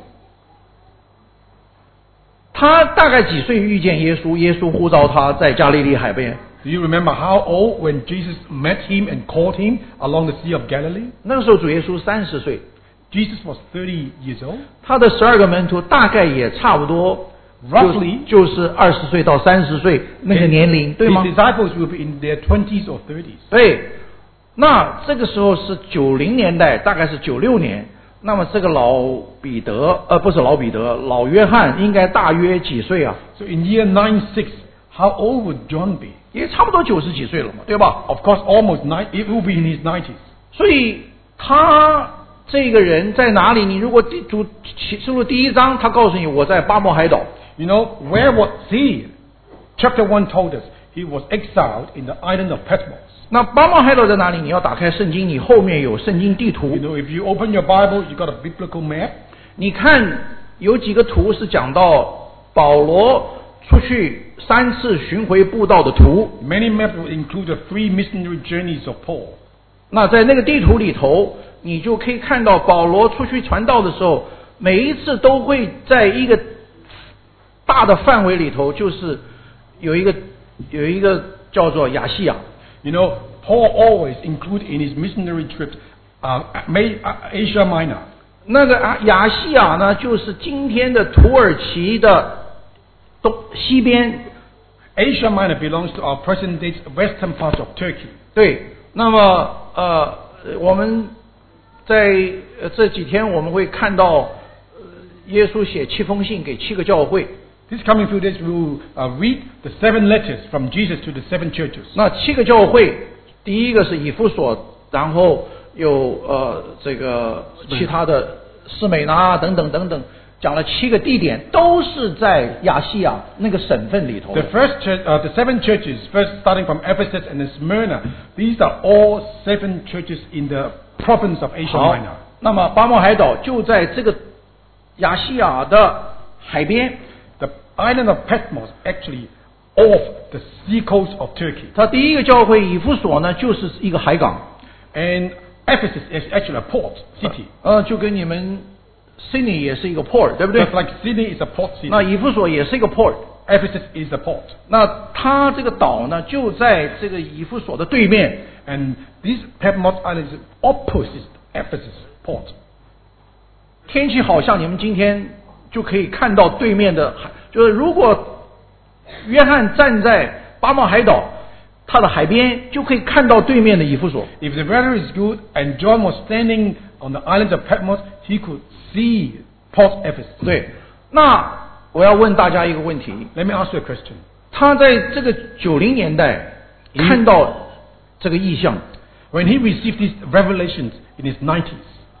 他大概几岁遇见耶稣？耶稣呼召他在加利利海边。 Do you remember how old when Jesus met him and called him along the Sea of Galilee? 那个时候主耶稣三十岁， Jesus was thirty years old. 他的十二个门徒大概也差不多 Roughly 就就是二十岁到三十岁那个年龄，对吗？ His disciples will be in their twenties or thirties. 对，那这个时候是九零年代，大概是九六年。那么这个老彼得，呃，不是老彼得，老约翰应该大约几岁啊？ So in year ninety-six, how old would John be? 也差不多九十几岁了嘛，对吧？ Of course, almost nine. It will be in his nineties. 所以他这个人在哪里？你如果第主启示录第一章，他告诉你我在巴莫海岛。 You know, where was he? Chapter one told us he was exiled in the island of Patmos. 那巴莫海岛在哪里？你要打开圣经，你后面有圣经地图 You。know, if you open your Bible, you got a biblical map. 你看有几个图是讲到保罗出去三次巡回布道的图。 Many maps will include the three missionary journeys of Paul. 那在那个地图里头，你就可以看到保罗出去传道的时候，每一次都会在一个大的范围里头，就是有一个有一个叫做亚细亚。 You know, Paul always included in his missionary trips uh, Asia Minor. 那个啊亚细亚呢，就是今天的土耳其的东西边。 Asia Minor belongs to our present-day western part of Turkey. 对，那么呃，我们在呃这几天我们会看到，呃，耶稣写七封信给七个教会。 This coming few days we will uh, read the seven letters from Jesus to the seven churches. 那七个教会，第一个是以弗所，然后有呃这个其他的士美拿等等等等，讲了七个地点，都是在亚细亚那个省份里头。 The first church, uh, the seven churches, first starting from Ephesus and then Smyrna, these are all seven churches in the province of Asia 好 Minor. 那么巴莫海岛就在这个亚细亚的海边。 The island of Patmos actually off the sea coast of Turkey. 它第一个教会以弗所呢，就是一个海港。 And Ephesus is actually a port city. 呃，就跟你们 Sydney 也是一个 port， 对不对？ Just like Sydney is a port city. 那以弗所也是一个 port。 Ephesus is a port. 那它这个岛呢，就在这个以弗所的对面。 And this Patmos island is opposite Ephesus port. 天气好像你们今天就可以看到对面的海，就是如果约翰站在巴莫海岛，它的海边就可以看到对面的以弗所。 If the weather is good and John was standing on the island of Patmos, he could see Port Ephesus. 对，那我要问大家一个问题： Let me ask you a question. 他在这个九零年代看到这个意象， When he received these revelations in his nineties,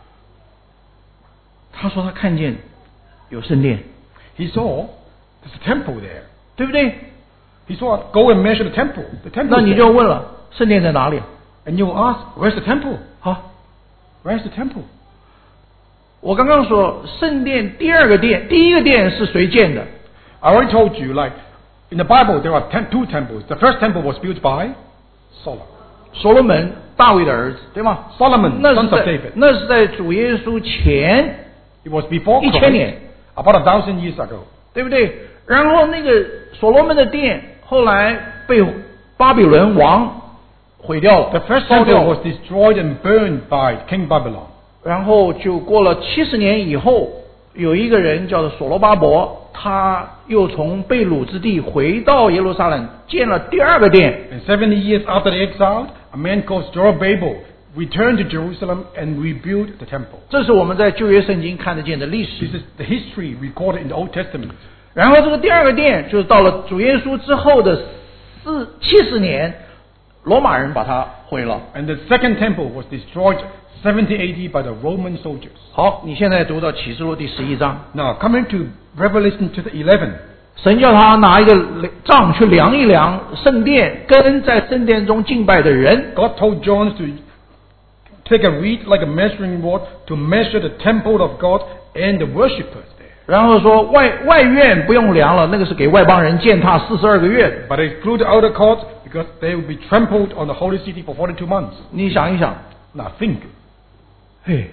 他说他看见有圣殿， he saw there's a temple there. 对不对？ He saw, go and measure the temple. The temple 那 is 你 there. 就问了，圣殿在哪里？ And you will ask, where's the temple? 好， Where's the temple? 我刚刚说圣殿第二个殿，第一个殿是谁建的？ I already told you, like, in the Bible there are ten, two temples. The first temple was built by Solomon. 所罗门，大卫的儿子，对吗？ Solomon, 那 sons 是 of 在 David. 那是在主耶稣前 It was before 一千 Christ, 年， about a thousand years ago. 对不对？然后那个所罗门的殿后来被巴比伦王毁掉了， The first 烧掉 temple 了 was destroyed and burned by King Babylon. 然后就过了七十年以后，有一个人叫做所罗巴伯，他又从被掳之地回到耶路撒冷，建了第二个殿。 And seventy years after the exile, a man called Zerubbabel returned to Jerusalem and rebuilt the temple. 这是我们在旧约圣经看得见的历 This 史。 is the history recorded in the Old Testament. 然后这个第二个殿就是到了主耶稣之后的四七十年，罗马人把它毁了。 And the second temple was destroyed seventy A D by the Roman soldiers. 好，你现在读到启示录第十一章， Now, coming to Revelation chapter eleven, 神叫他拿一个杖去量一量圣殿跟在圣殿中敬拜的人。 God told John to take a reed like a measuring rod to measure the temple of God and the worshippers there. 然后说外外院不用量了，那个是给外邦人践踏四十二个月。 But they exclude the outer court because they will be trampled on the holy city for forty-two months. 你想一想， Now think, 嘿，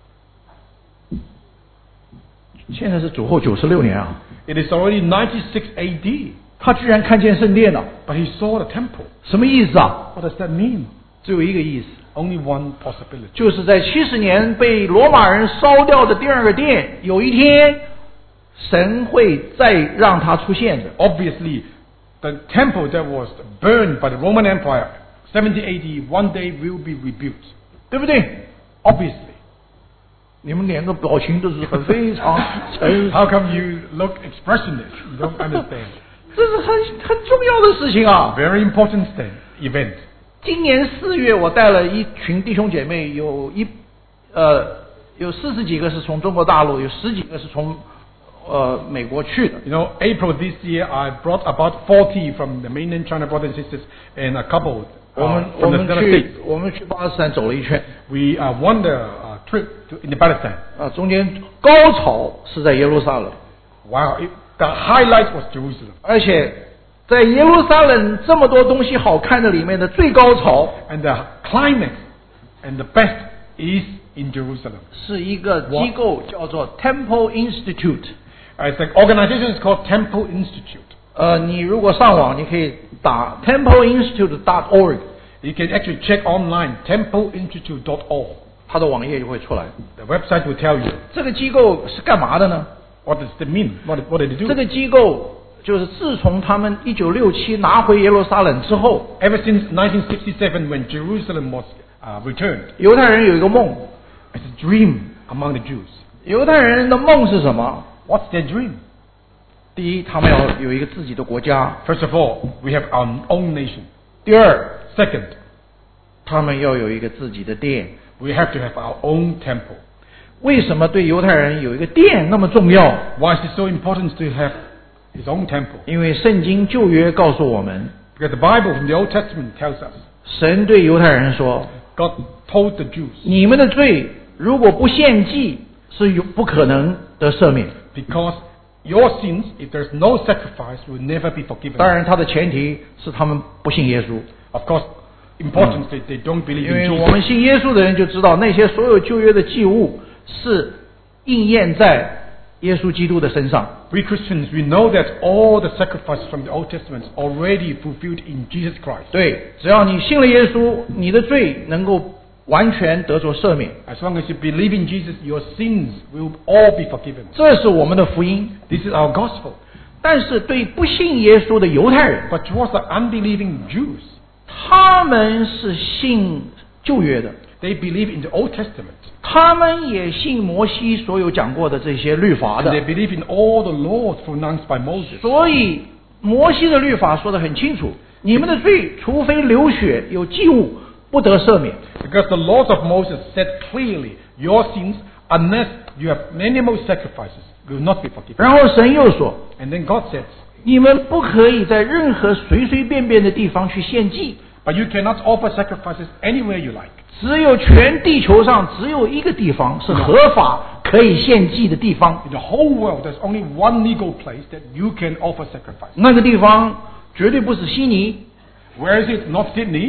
现在是主后九十六年啊， it is already ninety-six A D, 他居然看见圣殿了， but he saw the temple. 什么意思啊？ What does that mean? 只有一个意思， Only one possibility. 就是在七十年被罗马人烧掉的第二个殿，有一天神会再让它出现的。 Obviously, the temple that was burned by the Roman Empire, seventy A D, one day will be rebuilt. 对不对？ Obviously. 你们两个表情都是很非常诚 How come you look expressionless? You don't understand. 这是很很重要的事情啊！ Very important stand, event. 今年四月，我带了一群弟兄姐妹，有一呃有四十几个是从中国大陆，有十几个是从呃美国去的。 You know, April this year, I brought about forty from the mainland China brothers and sisters and a couple 我们 uh, 我 from the 们 United 去 States. 我们去巴勒斯坦走了一圈 We uh, won the uh, trip to, in the Palestine. 啊，中间高潮是在耶路撒冷， Wow, it, the highlight was Jerusalem. 而且在耶路撒冷这么多东西好看的里面的最高潮 And the climax and the best is in Jerusalem. 是一个机构叫做 Temple Institute。 Uh, it's an organization is called Temple Institute. 呃，你如果上网，你可以打 temple institute dot org， You can actually check online, temple institute dot org. 它的网页就会出来。 The website will tell you. 这个机构是干嘛的呢？ What does it mean? What, what did it do? 这个机构就是自从他们一九六七拿回耶路撒冷之后， Ever since nineteen sixty-seven, when Jerusalem was uh, returned, 犹太人有一个梦。 it's a dream among the Jews. 犹太人的梦是什么？ What's their dream? 第一，他们要有一个自己的国家； First of all, we have our own nation. 第二， Second, 他们要有一个自己的殿。 we have to have our own temple. 为什么对犹太人有一个殿那么重要？ Why is it so important to have his own temple? 因为圣经旧约告诉我们， Because the Bible from the Old Testament tells us, 神对犹太人说： God told the Jews, 你们的罪如果不献祭，是有不可能得赦免。 because your sins, if there's no sacrifice, will never be forgiven. 当然，它的前提是他们不信耶稣。 Of course, important that they don't believe 因为 in 我们 Jesus. 信耶稣的人就知道，那些所有旧约的祭物是应验在耶稣基督的身上。 We Christians, we know that all the sacrifices from the Old Testament is already fulfilled in Jesus Christ. 对，只要你信了耶稣，你的罪能够完全得着赦免。 As long as you believe in Jesus, your sins will all be forgiven. 这是我们的福音。 This is our gospel. 但是对不信耶稣的犹太人， But towards the unbelieving Jews, 他们是信旧约的， they believe in the Old Testament. 他们也信摩西所有讲过的这些律法 And 的。 they believe in all the laws pronounced by Moses. 所以摩西的律法说得很清楚，你们的罪除非流血有祭物，不得赦免。 Because the laws of Moses said clearly, your sins, unless you have animal sacrifices, will not be forgiven. 然后神又说， And then God says, 你们不可以在任何随随便便的地方去献祭， but you cannot offer sacrifices anywhere you like. 只有全地球上只有一个地方是合法可以献祭的地方， In the whole world, there's only one legal place that you can offer sacrifice. 那个地方绝对不是悉尼， Where is it? Not Sydney.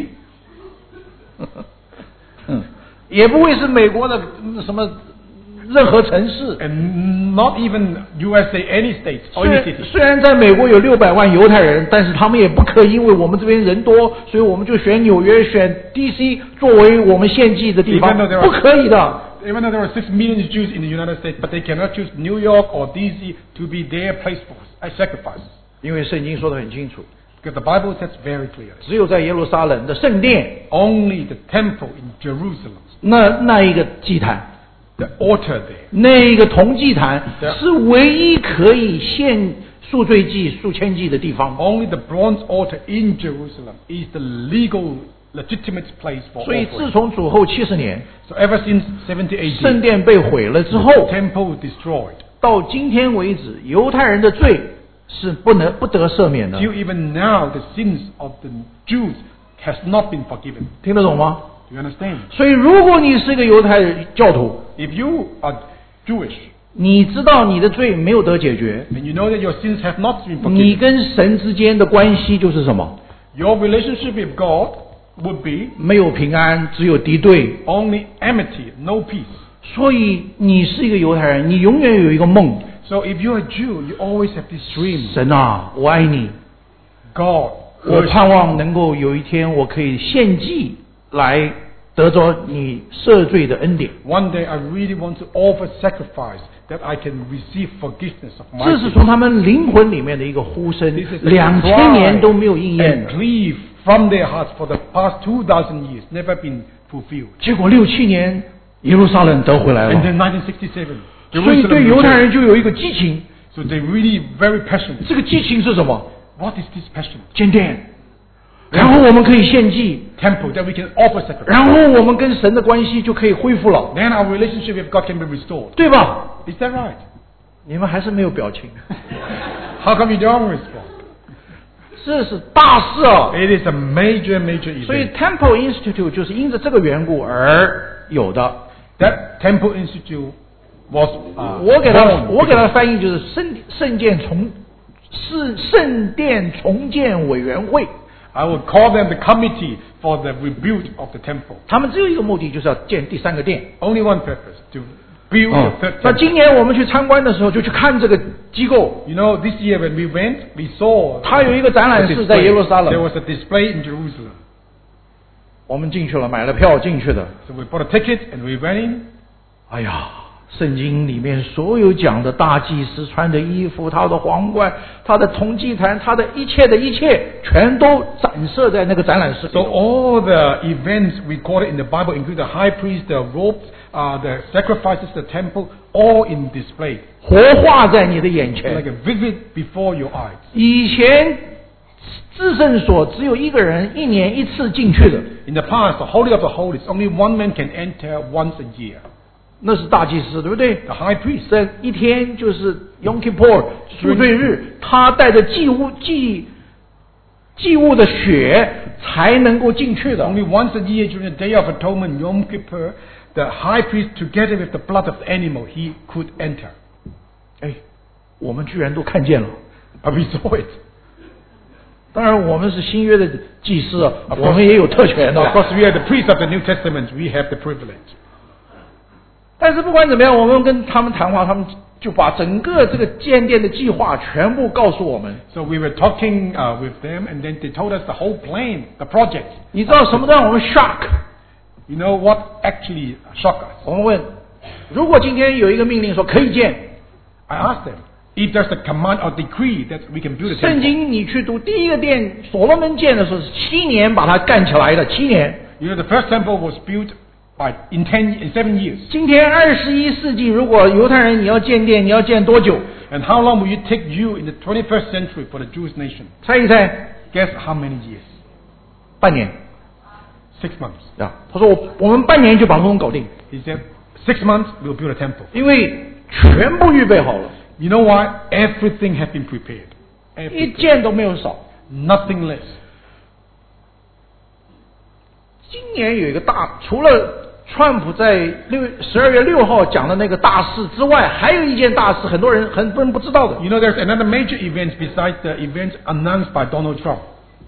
嗯，也不会是美国的嗯什么任何城市。 And not even U S A, any state or 虽 any 然 city. 虽然在美国有六百万犹太人，但是他们也不可以因为我们这边人多，所以我们就选纽约、选 D C 作为我们献祭的地方， Even though there are- 不可以的。 Even though there are six million Jews in the United States, but they cannot choose New York or D C to be their place for a sacrifice. 因为圣经说得很清楚， Because the Bible says very clearly, 只有在耶路撒冷的圣殿， only the temple in Jerusalem, 那那一个祭坛， the altar there, 那一个铜祭坛 Yeah. 是唯一可以献赎罪祭、赎愆祭的地方。 only the bronze altar in Jerusalem is the legal, legitimate place for 所以自 offering. 从主后七十年， So ever since seventy 圣 A D, 殿被毁了之 the 后， temple destroyed. 到今天为止，犹太人的罪是不能不得赦免的。 Till even now, the sins of the Jews has not been forgiven. 听得懂吗？ Do you understand? 所以，如果你是一个犹太教徒， If you are Jewish 你知道你的罪没有得解决， and you know that your sins have not been 你 forgiven, 跟神之间的关系就是什么？ your relationship with God would be 没有平安，只有敌对。 only enmity, no peace. 所以，你是一个犹太人，你永远有一个梦。 So if you're a Jew, you always have this dream. 神啊，我爱你， God, 我盼望能够有一天我可以献祭来得着你赦罪的恩典。 one day I really want to offer sacrifice that I can receive forgiveness of my 这是 sins. 从他们灵魂里面的一个呼声 This is，a 两千年都没有应验 and 的。 plea from their hearts for the past two thousand years, never been fulfilled. 结果六七年，耶路撒冷得回来 And 了。 then nineteen sixty-seven, 所以对 Jerusalem 犹太 returned. 人就有一个激情， So they really very passionate. 这个激情是什么？ What is this passion? 建殿，然后我们可以献祭， Temple that we can offer sacrifice. 然后我们跟神的关系就可以恢复了， Then our relationship with God can be restored. 对吧？ Is that right? 你们还是没有表情， How come you don't respond? 这是大事啊！ It is a major, major 所以 event. Temple Institute 就是因着这个缘故而有的。 That Temple Institute was uh, 我给他 born 我给他翻译就是圣圣殿重是圣殿重建委员会， I would call them the committee for the rebuild of the temple. 他们只有一个目的，就是要建第三个殿。 Only one purpose, to build 哦 the third 那 temple. 今年我们去参观的时候，就去看这个机构， You know, this year when we went, we saw 它有一个展 a 览室在 display. 耶路撒 There 冷， was a display in Jerusalem. 我们进去了，买了票进去的。 So we bought a ticket and we went in. 哎呀，圣经里面所有讲的大祭司穿的衣服，他的皇冠，他的铜祭坛，他的一切的一切，全都展示在那个展览室里 So all the events recorded in the Bible, including the high priest, the robes, uh, the sacrifices, the temple, all in display, 活化在你的眼前 like。a vivid before your eyes. 以前至圣所只有一个人一年一次进去的， In the past, the Holy of the Holies, only one man can enter once a year. 那是大祭司，对不对？ The high priest. 这一天就是 Yom Kippur 赎罪日，他带着祭物祭祭物的血才能够进去的。 Only once a year during the Day of Atonement, Yom Kippur, the high priest, together with the blood of the animal, he could enter. 哎，我们居然都看见了。 But we saw it. 当然，我们是新约的祭司啊，我们也有特权 Of 的。 course, we are the priests of the New Testament. We have the privilege. 但是不管怎么样，我们跟他们谈话，他们就把整个这个建殿的计划全部告诉我们。 So we were talking uh, with them, and then they told us the whole plan, the project. 你知道什么让我们 shock？ You know what actually shocked us? 我们问，如果今天有一个命令说可以建， I asked them if there's a command or decree that we can build a 圣 temple. 经你去读第一个殿，所罗门建的时候是七年把它干起来的，七年。 You know, the first temple was built by in ten in seven years. 今天二十一世纪，如果犹太人你要建殿，你要建多久？ And how long will it take you in the twenty-first century for the Jewish nation? 猜一猜， Guess how many years? 半年。 Six months. 啊，他说我我们半年就把工搞定， He said, six months we'll build a temple. 因为全部预备好了， You know why? Everything has been prepared. 一 Everything. 件都没有少。 Nothing less. 今年有一个大，除了川普在六十二月六号讲的那个大事之外，还有一件大事，很多人很多人不知道的。 You know, there's another major event besides the event announced by Donald Trump.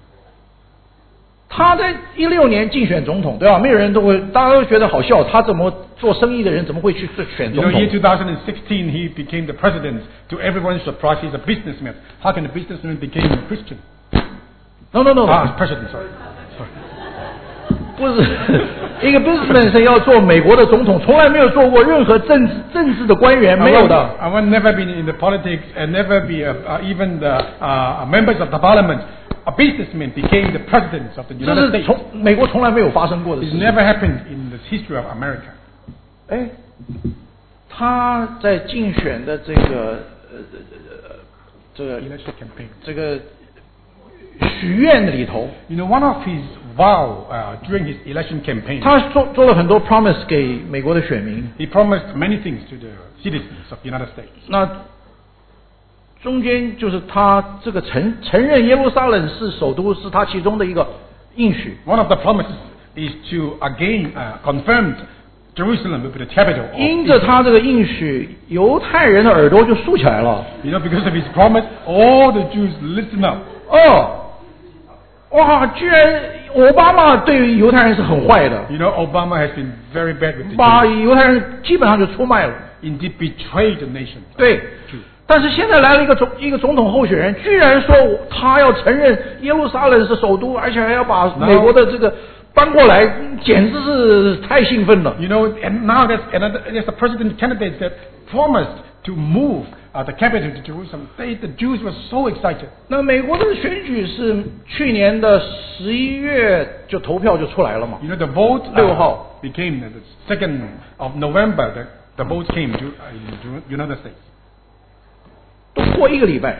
他在一六年竞选总统，对吧？没有人都会，大家都觉得好笑。他怎么做生意的人怎么会去选 You 总 know, year 统？ twenty sixteen, he became the president. To everyone's surprise, he's a businessman. How can a businessman become a Christian? No no no， Ah, president, sorry. sorry. 不是一个 businessman 是要做美国的总统，从来没有做过任何政治政治的官员， I 没有 want, 的。 I want never been in the politics and never be a, uh, even the uh, members of the parliament. A businessman became the president of the 这 United 是 States. 从美国从来没有发生过的 It's 事情。 never happened in the history of America. 哎，他在竞选的这个呃呃这个 Election campaign. 这个许愿里头， You know, one of his vow uh, during his election campaign, 他做做了很多 promise 给美国的选民。 he promised many things to the citizens of the United States. 那中间就是他这个承承认耶路撒冷是首都，是他其中的一个应许。 One of the promises is to again uh, confirm Jerusalem will be the capital of 因着他这个应许，犹太人的耳朵就竖起来了。 You know, because of his promise, all the Jews listen up. 哦，哇！居然奥巴马对犹太人是很坏的， You know, Obama has been very bad with the 把 Jews. 犹太人基本上就出卖了。 Indeed, betrayed the nation. 对， Jews. 但是现在来了一个总一个总统候选人，居然说他要承认耶路撒冷是首都，而且还要把美国的这个搬过来，简直是太兴奋了。 You know, and now there's another, there's a president candidate that promised to move uh, the capital to Jerusalem. They, the Jews were so excited. 那美国的选举是去年的十一月就投票就出来了嘛？ You know, the vote 六号 uh, became the second of November. The, the vote came to uh, in the United States. 都过一个礼拜，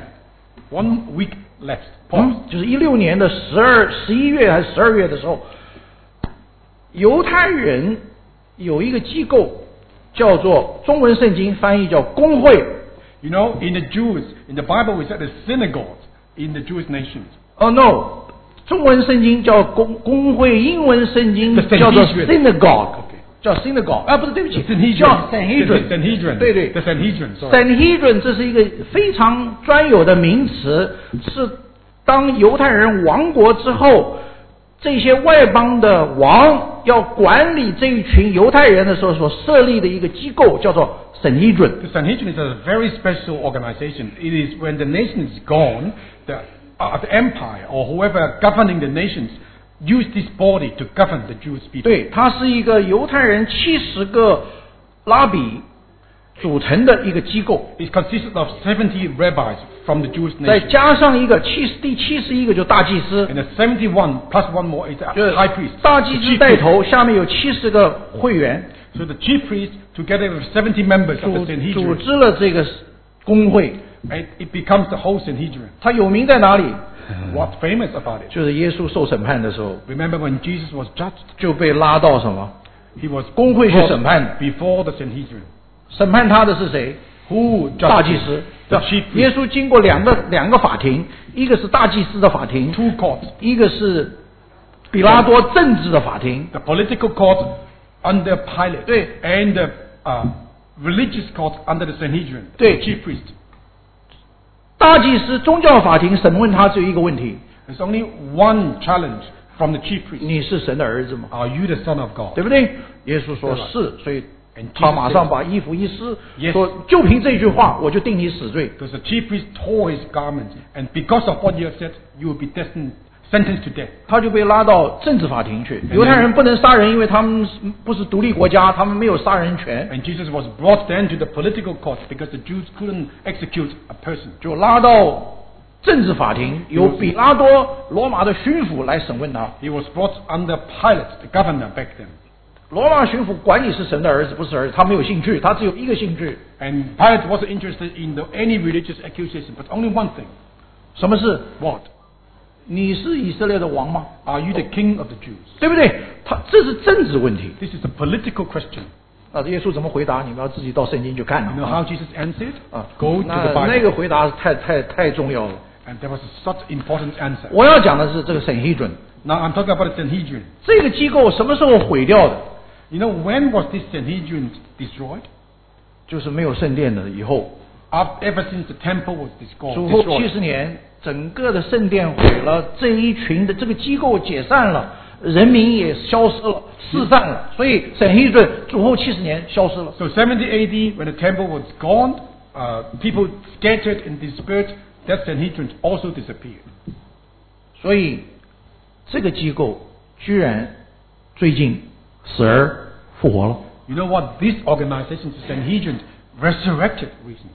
One week left. 嗯 Pause. 就是一六年的十二、十一月还是十二月的时候，犹太人有一个机构叫做中文圣经翻译叫公会。 You know, in the Jews, in the Bible, we said the synagogues in the Jewish nations. Oh no，中文圣经叫公公会，英文圣经 The 叫做 Sanhedrin synagogue， Okay. 叫 synagogue 啊，不是，对不起 Sanhedrin. 叫 Sanhedrin。 Sanhedrin. 对对 The Sanhedrin. Sorry. Sanhedrin 这是一个非常专有的名词，是当犹太人亡国之后，这些外邦的王要管理这一群犹太人的时候所设立的一个机构，叫做 Sanhedrin。 The Sanhedrin is a very special organization. It is when the nation is gone, the, uh, the empire or whoever governing the nations use this body to govern the Jewish people. 对，它是一个犹太人七十个拉比组成的一个机构， It consists of seventy rabbis from the Jewish 再 nation. 加上一个七十第七十一个就大祭司， And the seventy-one plus one more is 就 the 是 high priest. 大 The 祭司 chief 带 priest. 头，下面有七十个会员， So the chief priest, together with seventy members of 组 the 组 Sanhedrin, 织了这个工会。 and it becomes the whole Sanhedrin. 它有名在哪里？ What's famous about it? 就是耶稣受审判的时候， Remember when Jesus was judged, 就被拉到什么？ he was 公会去 brought 审判的， before the Sanhedrin. 审判他的是谁？ Who 大 judged 祭 him? 司。 The chief 耶 priest. 稣经过两个两个法庭，一个是大祭司的法庭， Two courts. 一个是比拉多政治的法庭。 The political court under Pilate. 对。 And the uh, religious court under the Sanhedrin. 对。 The chief priest. 大祭司宗教法庭审问他只有一个问题： There's only one challenge from the chief priest. 你是神的儿子吗？ Are you the son of God? 对不对？耶稣说对吧是，所以 And 他马上 Jesus 把衣服一撕， Yes 说就凭这句话，我就定你死罪。 Because the chief priest tore his garments, and because of what you have said, you will be destined, sentenced to death. 他就被拉到政治法庭去。犹太人不能杀人，因为他们不是独立国家，他们没有杀人权， And Jesus was brought then to the political court because the Jews couldn't execute a person. 就拉到政治法庭，由比拉多罗马的巡抚来审问他。 He was brought under Pilate, the governor back then. 罗马巡抚管你是神的儿子不是儿子，他没有兴趣，他只有一个兴趣， And Pilate wasn't interested in the, any religious accusation, but only one thing. 什么事？ What? 你是以色列的王吗？ Are you the king of the Jews? 对不对？他这是政治问题。 This is a political question. 那耶稣怎么回答？你们要自己到圣经去看 You know 啊 how Jesus answered? 啊 Go to 那 the Bible. 那个回答太太太重要了。 And there was such important answer. 我要讲的是这个审批准 Now I'm talking about the Sanhedrin. 这个机构什么时候毁掉的？ You know, when was this Sanhedrin destroyed? 就是没有圣殿的以后， After, ever since the temple was destroyed. 主后七 destroyed. 十年，整个的圣殿毁了，这一群的这个机构解散了，人民也消失了，四散了，所以审批准主后七十年消失了。 So seventy A D, when the temple was gone, uh, people scattered and dispersed, that Sanhedrin also disappeared. 所以这个机构居然最近死而复活了。 You know what? This organization, the Sanhedrin, resurrected recently.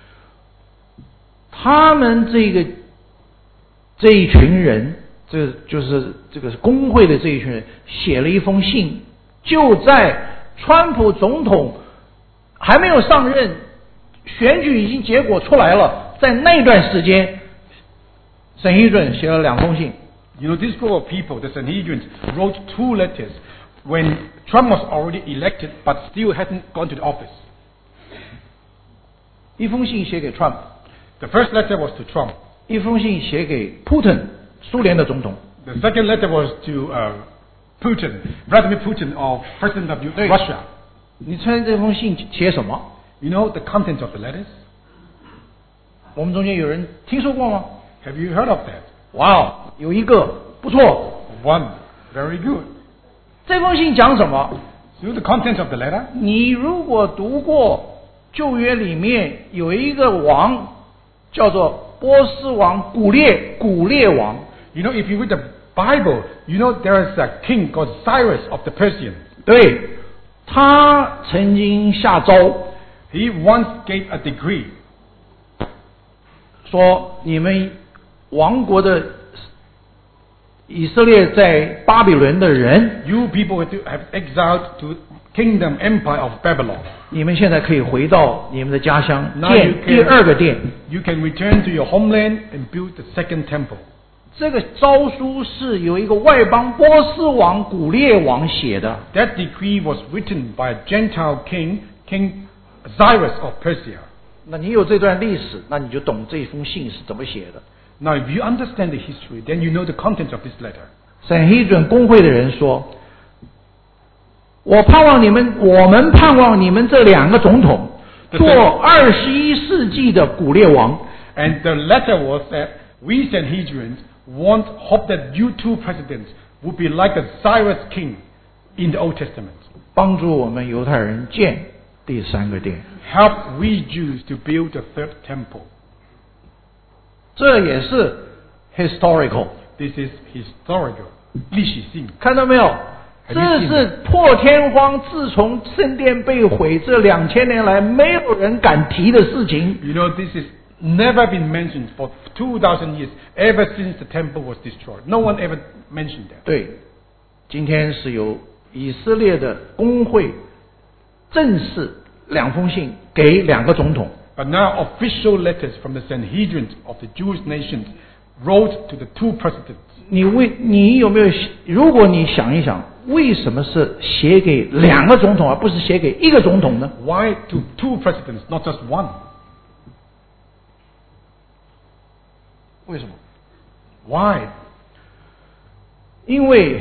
他们这个这一群人，这就是这个工会的这一群人，写了一封信，就在川普总统还没有上任，选举已经结果出来了，在那段时间，沈希准写了两封信。 You know, this group of people, the Sanhedrin, wrote two letters when Trump was already elected but still hadn't gone to the office. 一封信写给 Trump， The first letter was to Trump. 一封信写给 Putin 苏联的总统。 The second letter was to uh, Putin, Vladimir Putin, of President of Russia. 你猜这封信写什么？ You know the contents of the letters? 我们中间有人听说过吗？ Have you heard of that? 哇哦，有一个不错。 One, very good. 这封信讲什么？ So the contents of the letter? 你如果读过旧约里面有一个王叫做波斯王古列，古列王。 You know, if you read the Bible, you know there is a king called Cyrus of the Persians. 对，他曾经下诏， He once gave a decree. 说你们王国的以色列在巴比伦的人， You people have exiled to kingdom empire of Babylon. 你们现在可以回到你们的家乡 Now you 建第二个殿。 You can return to your homeland and build the second temple. 这个诏书是由一个外邦波斯王古列王写的。 That decree was written by a Gentile king, King Cyrus of Persia. 那你有这段历史，那你就懂这封信是怎么写的。 Now, if you understand the history, then you know the contents of this letter. 沈希准公会的人说：“我盼望你们，我们盼望你们这两个总统做二十一世纪的古列王。” And the letter was that we Sanhedrians want, hope that you two presidents would be like a Cyrus king in the Old Testament. 帮助我们犹太人建第三个殿。 Help we Jews to build the third temple. 这也是 historical， This is historical. 历史性。 看到没有？ Have you 这 seen 是破天荒，自从圣殿被毁这两千年来，没有人敢提的事情。 You know, this has never been mentioned for two thousand years, ever since the temple was destroyed. No one ever mentioned that. 对，今天是由以色列的公会正式两封信给两个总统。 But now official letters from the Sanhedrin of the Jewish nations wrote to the two presidents. 你为你有没有？如果你想一想，为什么是写给两个总统，而不是写给一个总统呢？ Why to two presidents, not just one? 为什么？ Why? 因为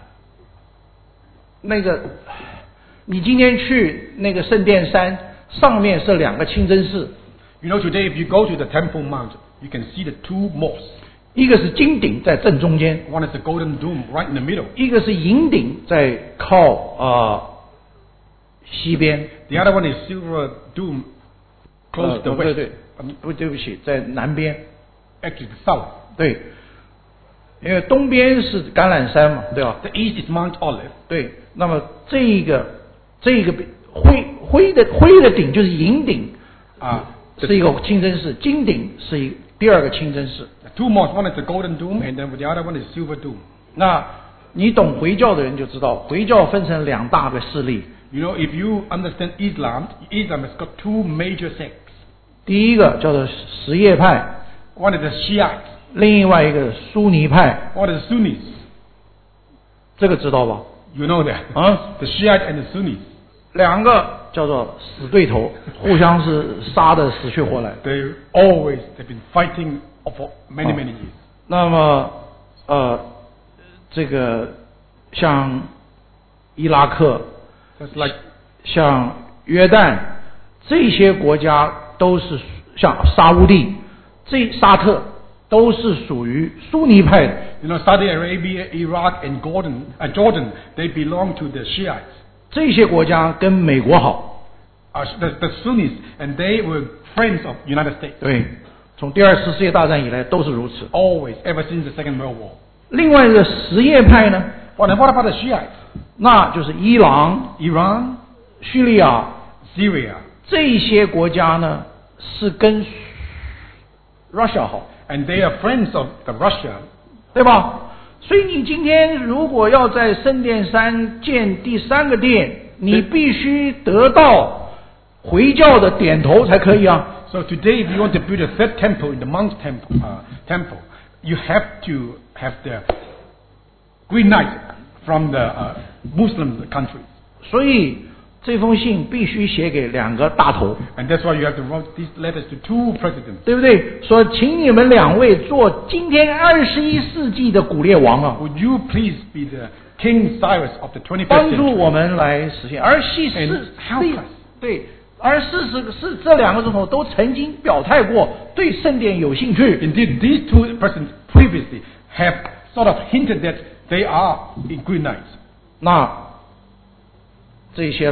那个，你今天去那个圣殿山上面是两个清真寺， You know, today if you go to the Temple Mount, you can see the two mosques. 一个是金顶在正中间， One is the Golden Dome right in the middle. 一个是银顶在靠啊、呃、西边。 The other one is Silver Dome 呃 close to the 对 west. 对，嗯不对不起，在南边。 Actually, the south. 对，因为东边是橄榄山嘛，对吧？ The east is Mount Olive. 对，那么这一个这个灰灰的灰的顶就是银顶啊， 是一个清真寺，金顶是一第二个清真寺。 The two mosques, one is the Golden Dome, and then the other one is Silver Dome. 那你懂回教的人就知道，回教分成两大个势力。 You know, if you understand Islam, Islam has got two major sects. 第一个叫做什叶派， One is the Shiites, 另外一个苏尼派， one is the Sunnis. 这个知道吧？ You know that. 啊， The Shiites and the Sunnis. 两个叫做死对头，互相是杀的死去活来。 They always they've been fighting for many many years. 那么，呃，这个像伊拉克、 Just like 像约旦这些国家都是像沙乌地、这沙特都是属于苏尼派的。 you know Saudi Arabia, Iraq, and Jordan, uh, Jordan, they belong to the Shiites. 这些国家跟美国好， Uh, the, the Sunnis, and they were friends of United States. 对，从第二次世界大战以来都是如此。 Always, ever since the Second World War. 另外一个什叶派呢， Well, then what about the Shiites? 那就是伊朗、 Iran, 叙利亚 Syria, 这些国家呢是跟 Russia 好， and they are friends of the Russia. 对吧？所以你今天如果要在圣殿山建第三个殿，你必须得到回教的点头才可以啊。 So today, if you want to build a third temple in the Mount Temple, uh, temple, you have to have the green light from the uh, Muslim countries. 所以这封信必须写给两个大头， And that's why you have to write these letters to two presidents. 对不对？说请你们两位做今天二十一世纪的古列王啊， Would you please be the King Cyrus of the twenty-first 帮助 century? 我们来实现。而系 And 是 help us. 对，而事实是这两个总统都曾经表态过对圣殿有兴趣。 Indeed, these two presidents previously have sort of hinted that they are in Greenites. 那这些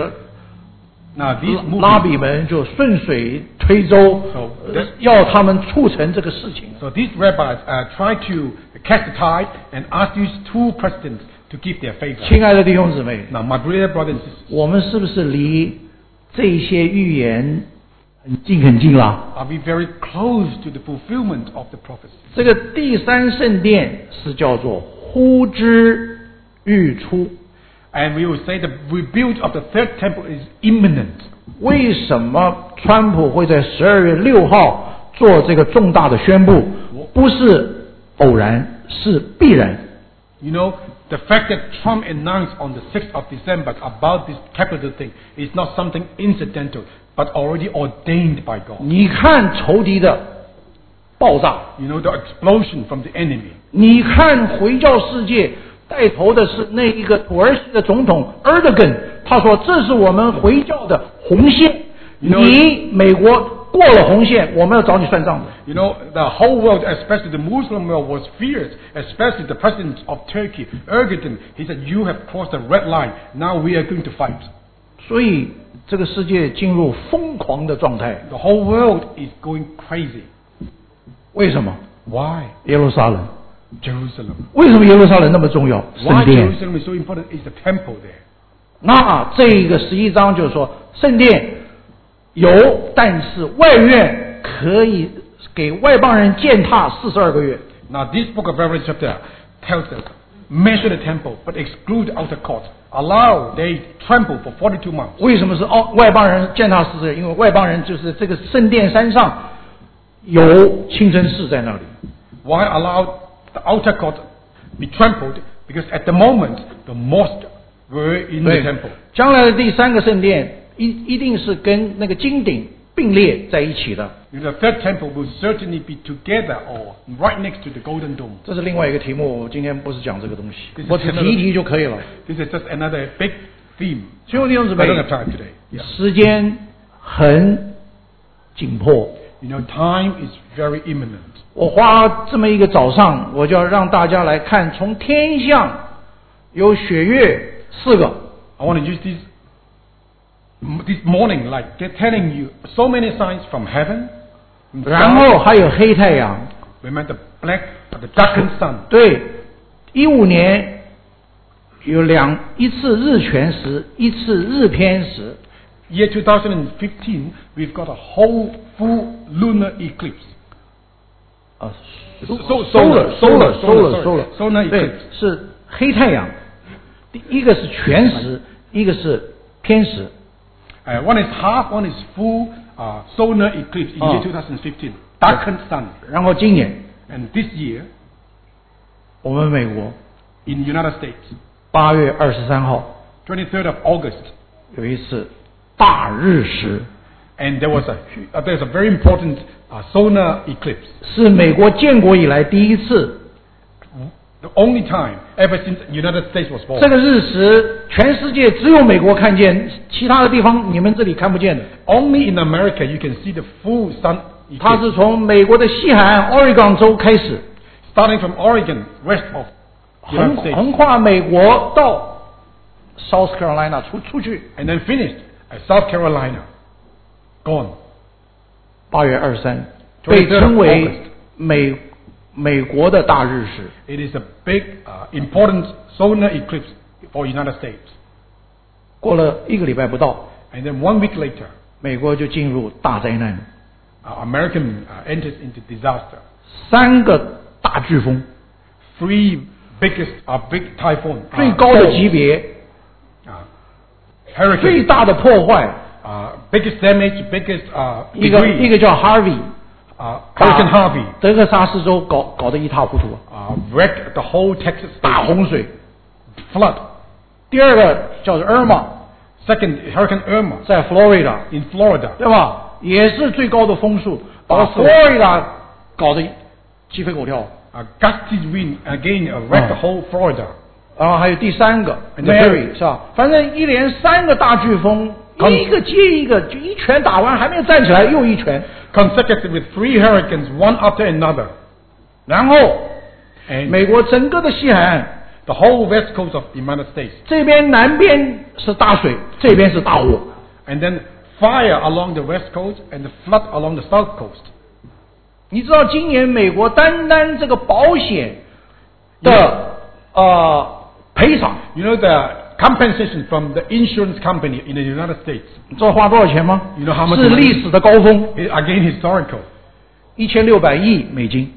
Now, these 拉 movements, 比们就顺水推舟， So 呃 that- 要他们促成这个事情。 so these rabbis uh, try to catch the tide and ask these two presidents to keep their favor. 亲爱的弟兄姊妹， Now, my dear brothers and sisters, 我们是不是离这些预言很近很近啦？ are we very close to the fulfillment of the prophecy? 这个第三圣殿是叫做呼之欲出。 And we will say the rebuild of the third temple is imminent. 为什么川普会在十二月六号做这个重大的宣布？不是偶然，是必然。 You know, the fact that Trump announced on the sixth of December about this capital thing is not something incidental, but already ordained by God. 你看仇敌的爆炸， You know, the explosion from the enemy. 你看回教世界带头的是那一个土耳其的总统 Erdogan， 他说这是我们回教的红线， You know- 你美国过了红线，我们要找你算账的。 You know, the whole world, especially the Muslim world, was fierce, especially the president of Turkey, Erdogan. He said, you have crossed the red line. Now we are going to fight. 所以这个世界进入疯狂的状态。 The whole world is going crazy. 为什么？ Why? 耶路撒冷。 Jerusalem. 为什么耶路撒冷那么重要？ Why 圣殿。 Jerusalem is so important is the temple there. 那这个十一章就是说，圣殿有，但是外院可以给外邦人践踏四十二个月。 Now this book of Revelation chapter tells us, measure the temple, but exclude the outer court. Allow they trample for forty-two months. 为什么是奥外邦人践踏四十二？因为外邦人就是这个圣殿山上有清真寺在那里。 Why allow the outer court be trampled? Because at the moment, the mosque were in the 对 temple.， 将来的第三个圣殿一一定是跟那个金顶并列在一起的。 The third temple will certainly be together or right next to the golden dome. 这是另外一个题目，我今天不是讲这个东西 This，is 我只提一提就可以了。 This is just another big theme. 兄弟弟兄姊 I 妹 don't have time today. Yeah. 时间很紧迫。 You know, time is very imminent. 我花这么一个早上，我就要让大家来看，从天象有血月四个， I want to use this this morning, like they're telling you so many signs from heaven. from the 然 sky. 后还有黑太阳。 Remember the black, the darkened sun. 对，一五年有两一次日全食，一次日偏食。 Year two thousand fifteen, we've got a whole full lunar eclipse. 啊 So- solar solar, solar solar, solar solar, solar 对 eclipse.， 是黑太阳。第一个是全食，一个是偏食。 Uh, one is half, one is full uh, solar eclipse in Oh. year twenty fifteen. Darkened sun. 然后今年 And this year, 我们美国 in the United States, 八月二十三号 twenty-third of August, 有一次大日食， and there was a hu- uh, there's a very important uh, solar eclipse. 是美国建国以来第一次。 The only time ever since the United States was born. 这个日食全世界只有美国看见，其他的地方你们这里看不见的。 Only in America you can see the full sun 它 eclipse. 是从美国的西海岸 Oregon 州开始， Starting from Oregon, west of the 横 United States, 横跨美国到 South Carolina 出出去。 and then finished at South Carolina. Gone. 八月二十三被称为美美国的大日食。 It is a big, uh, important solar eclipse for United States. 过了一个礼拜不到， And then one week later, 美国就进入大灾难， uh, American uh, enters into disaster. 三个大飓风， Three biggest, uh, big typhoon. 最 Uh, 高的 storms, 级别， uh, 最 hurricane. 大的破坏， Uh, biggest damage, biggest uh, 一个一 degree. 个叫 Harvey， Uh, Hurricane Harvey 德克萨斯州搞搞得一塌糊涂， uh, wrecked the whole Texas 大 state. 洪水。 Flood. 第二个叫做 Irma， Second, Hurricane Irma 在 Florida， in Florida. 对吧？也是最高的风速，把 Also- Florida 搞得鸡飞狗跳。 A gusty wind again uh, wrecked the whole Florida. 然后还有第三个 And the Mary 是吧？反正一连三个大飓风， Con- 一个接一个，就一拳打完还没有站起来，又一拳。 Consecutive with three hurricanes, one after another. 然后 And 美国整个的西海岸， the whole west coast of the United States. 这边南边是大水，这边是大火。 And then fire along the west coast and the flood along the south coast. 你知道今年美国单单这个保险的呃赔偿， You know the compensation from the insurance company in the United States. 你知道花多少钱吗？ You know how much 是 money? 历史的高峰， It- Again historical. 一千六百亿美金。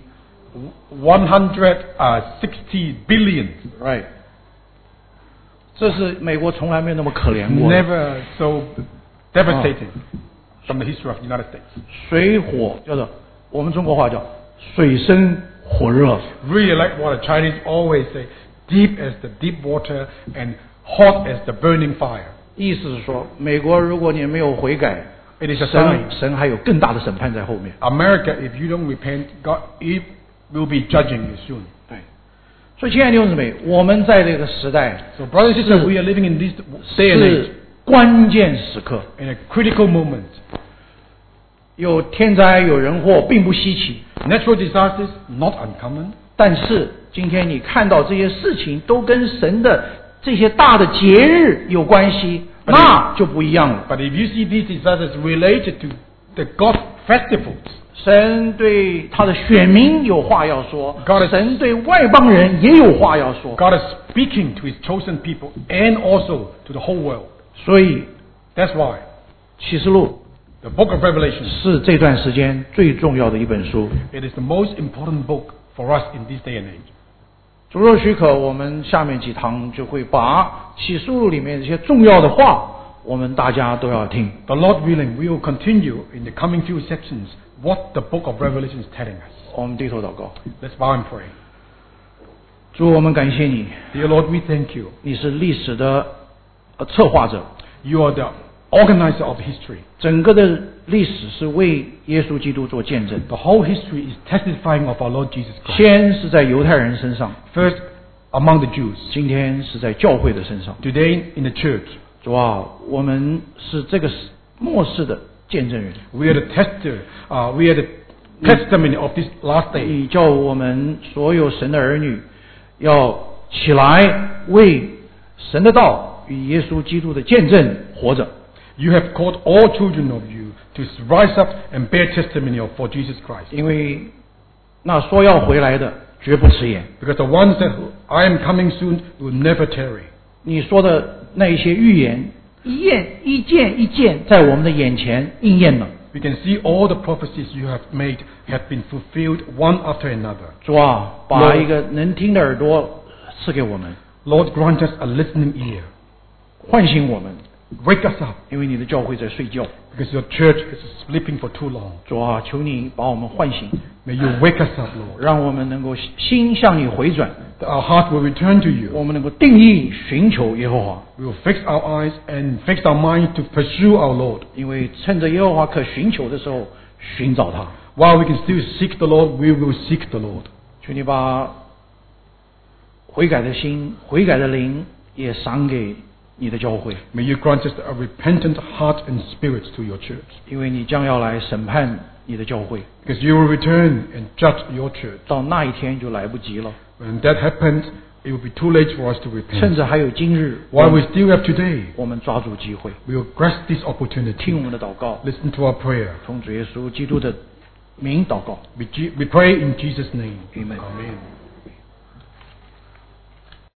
one hundred sixty billion. Right， 这是美国从来没有那么可怜过的。 Never so devastating from the history of the United States. 水火叫做我们中国话叫水深火热。 Really like what the Chinese always say, deep as the deep water and hot as the burning fire. 意思是说，美国如果你没有悔改， It is a 神 sign. 神还有更大的审判在后面。 America, if you don't repent, God it will be judging you soon. 对，所以亲爱的弟兄姊妹，我们在这个时代 So brothers and sisters, we are living in this day and age, 是关键时刻， in a critical moment. 有天灾有人祸并不稀奇， Natural disasters, not uncommon. 但是今天你看到这些事情都跟神的这些大的节日有关系，那就不一样了。 But if you see these disasters related to the God festivals, 神对他的选民有话要说 God， is- 神对外邦人也有话要说。 God is speaking to His chosen people and also to the whole world. 所以 That's why 启示录 the book of Revelation, 是这段时间最重要的一本书。 it is the most important book for us in this day and age. 主若许可，我们下面几堂就会把启示录里面这些重要的话，我们大家都要听。 The Lord willing, we will continue in the coming few sections what the book of Revelation is telling us. 我们低头祷告， Let's bow and pray. 主，我们感谢你， Dear Lord, we thank you. 你是历史的呃策划者， You are the organizer of history. 整个的历史是为耶稣基督做见证。 The whole history is testifying of our Lord Jesus Christ. 先是在犹太人身上， First among the Jews, 今天是在教会的身上。 today in the church. 主啊，我们是这个末世的见证人。 We are the tester, uh, we are the testimony of this last day. 你叫我们所有神的儿女要起来为神的道与耶稣基督的见证活着。 You have called all children of you to rise up and bear testimony of for Jesus Christ. 因为那说要回来的绝不迟延。 Because the ones that I am coming soon will never tarry. 你说的那一些预言，一验一件一件在我们的眼前应验了。 We can see all the prophecies you have made have been fulfilled one after another. 主啊，把一个能听的耳朵赐给我们， Lord, grant us a listening ear. 唤醒我们， Wake us up, 因为你的教会在睡觉。 because your church is sleeping for too long. 主啊，求你把我们唤醒， May you wake us up, Lord. 让我们能够心向你回转， That our heart will return to you. 我们能够定义寻求耶和华。 We will fix our eyes and fix our mind to pursue our Lord. 因为趁着耶和华可寻求的时候，寻找他。 While we can still seek the Lord, we will seek the Lord. 求你把悔改的心、悔改的灵也赏给你的教会， May you grant us a repentant heart and spirit to your church. 因为你将要来审判你的教会， Because you will return and judge your church. 到那一天就来不及了。 When that happens, it will be too late for us to 趁 repent. 着还有今日， While we still have today, 我们抓住机会， we will grasp this 听我 opportunity. 们的祷告， Listen to our prayer. 奉主耶稣基督的名祷告。 We, we pray in Jesus' name. Amen. Amen.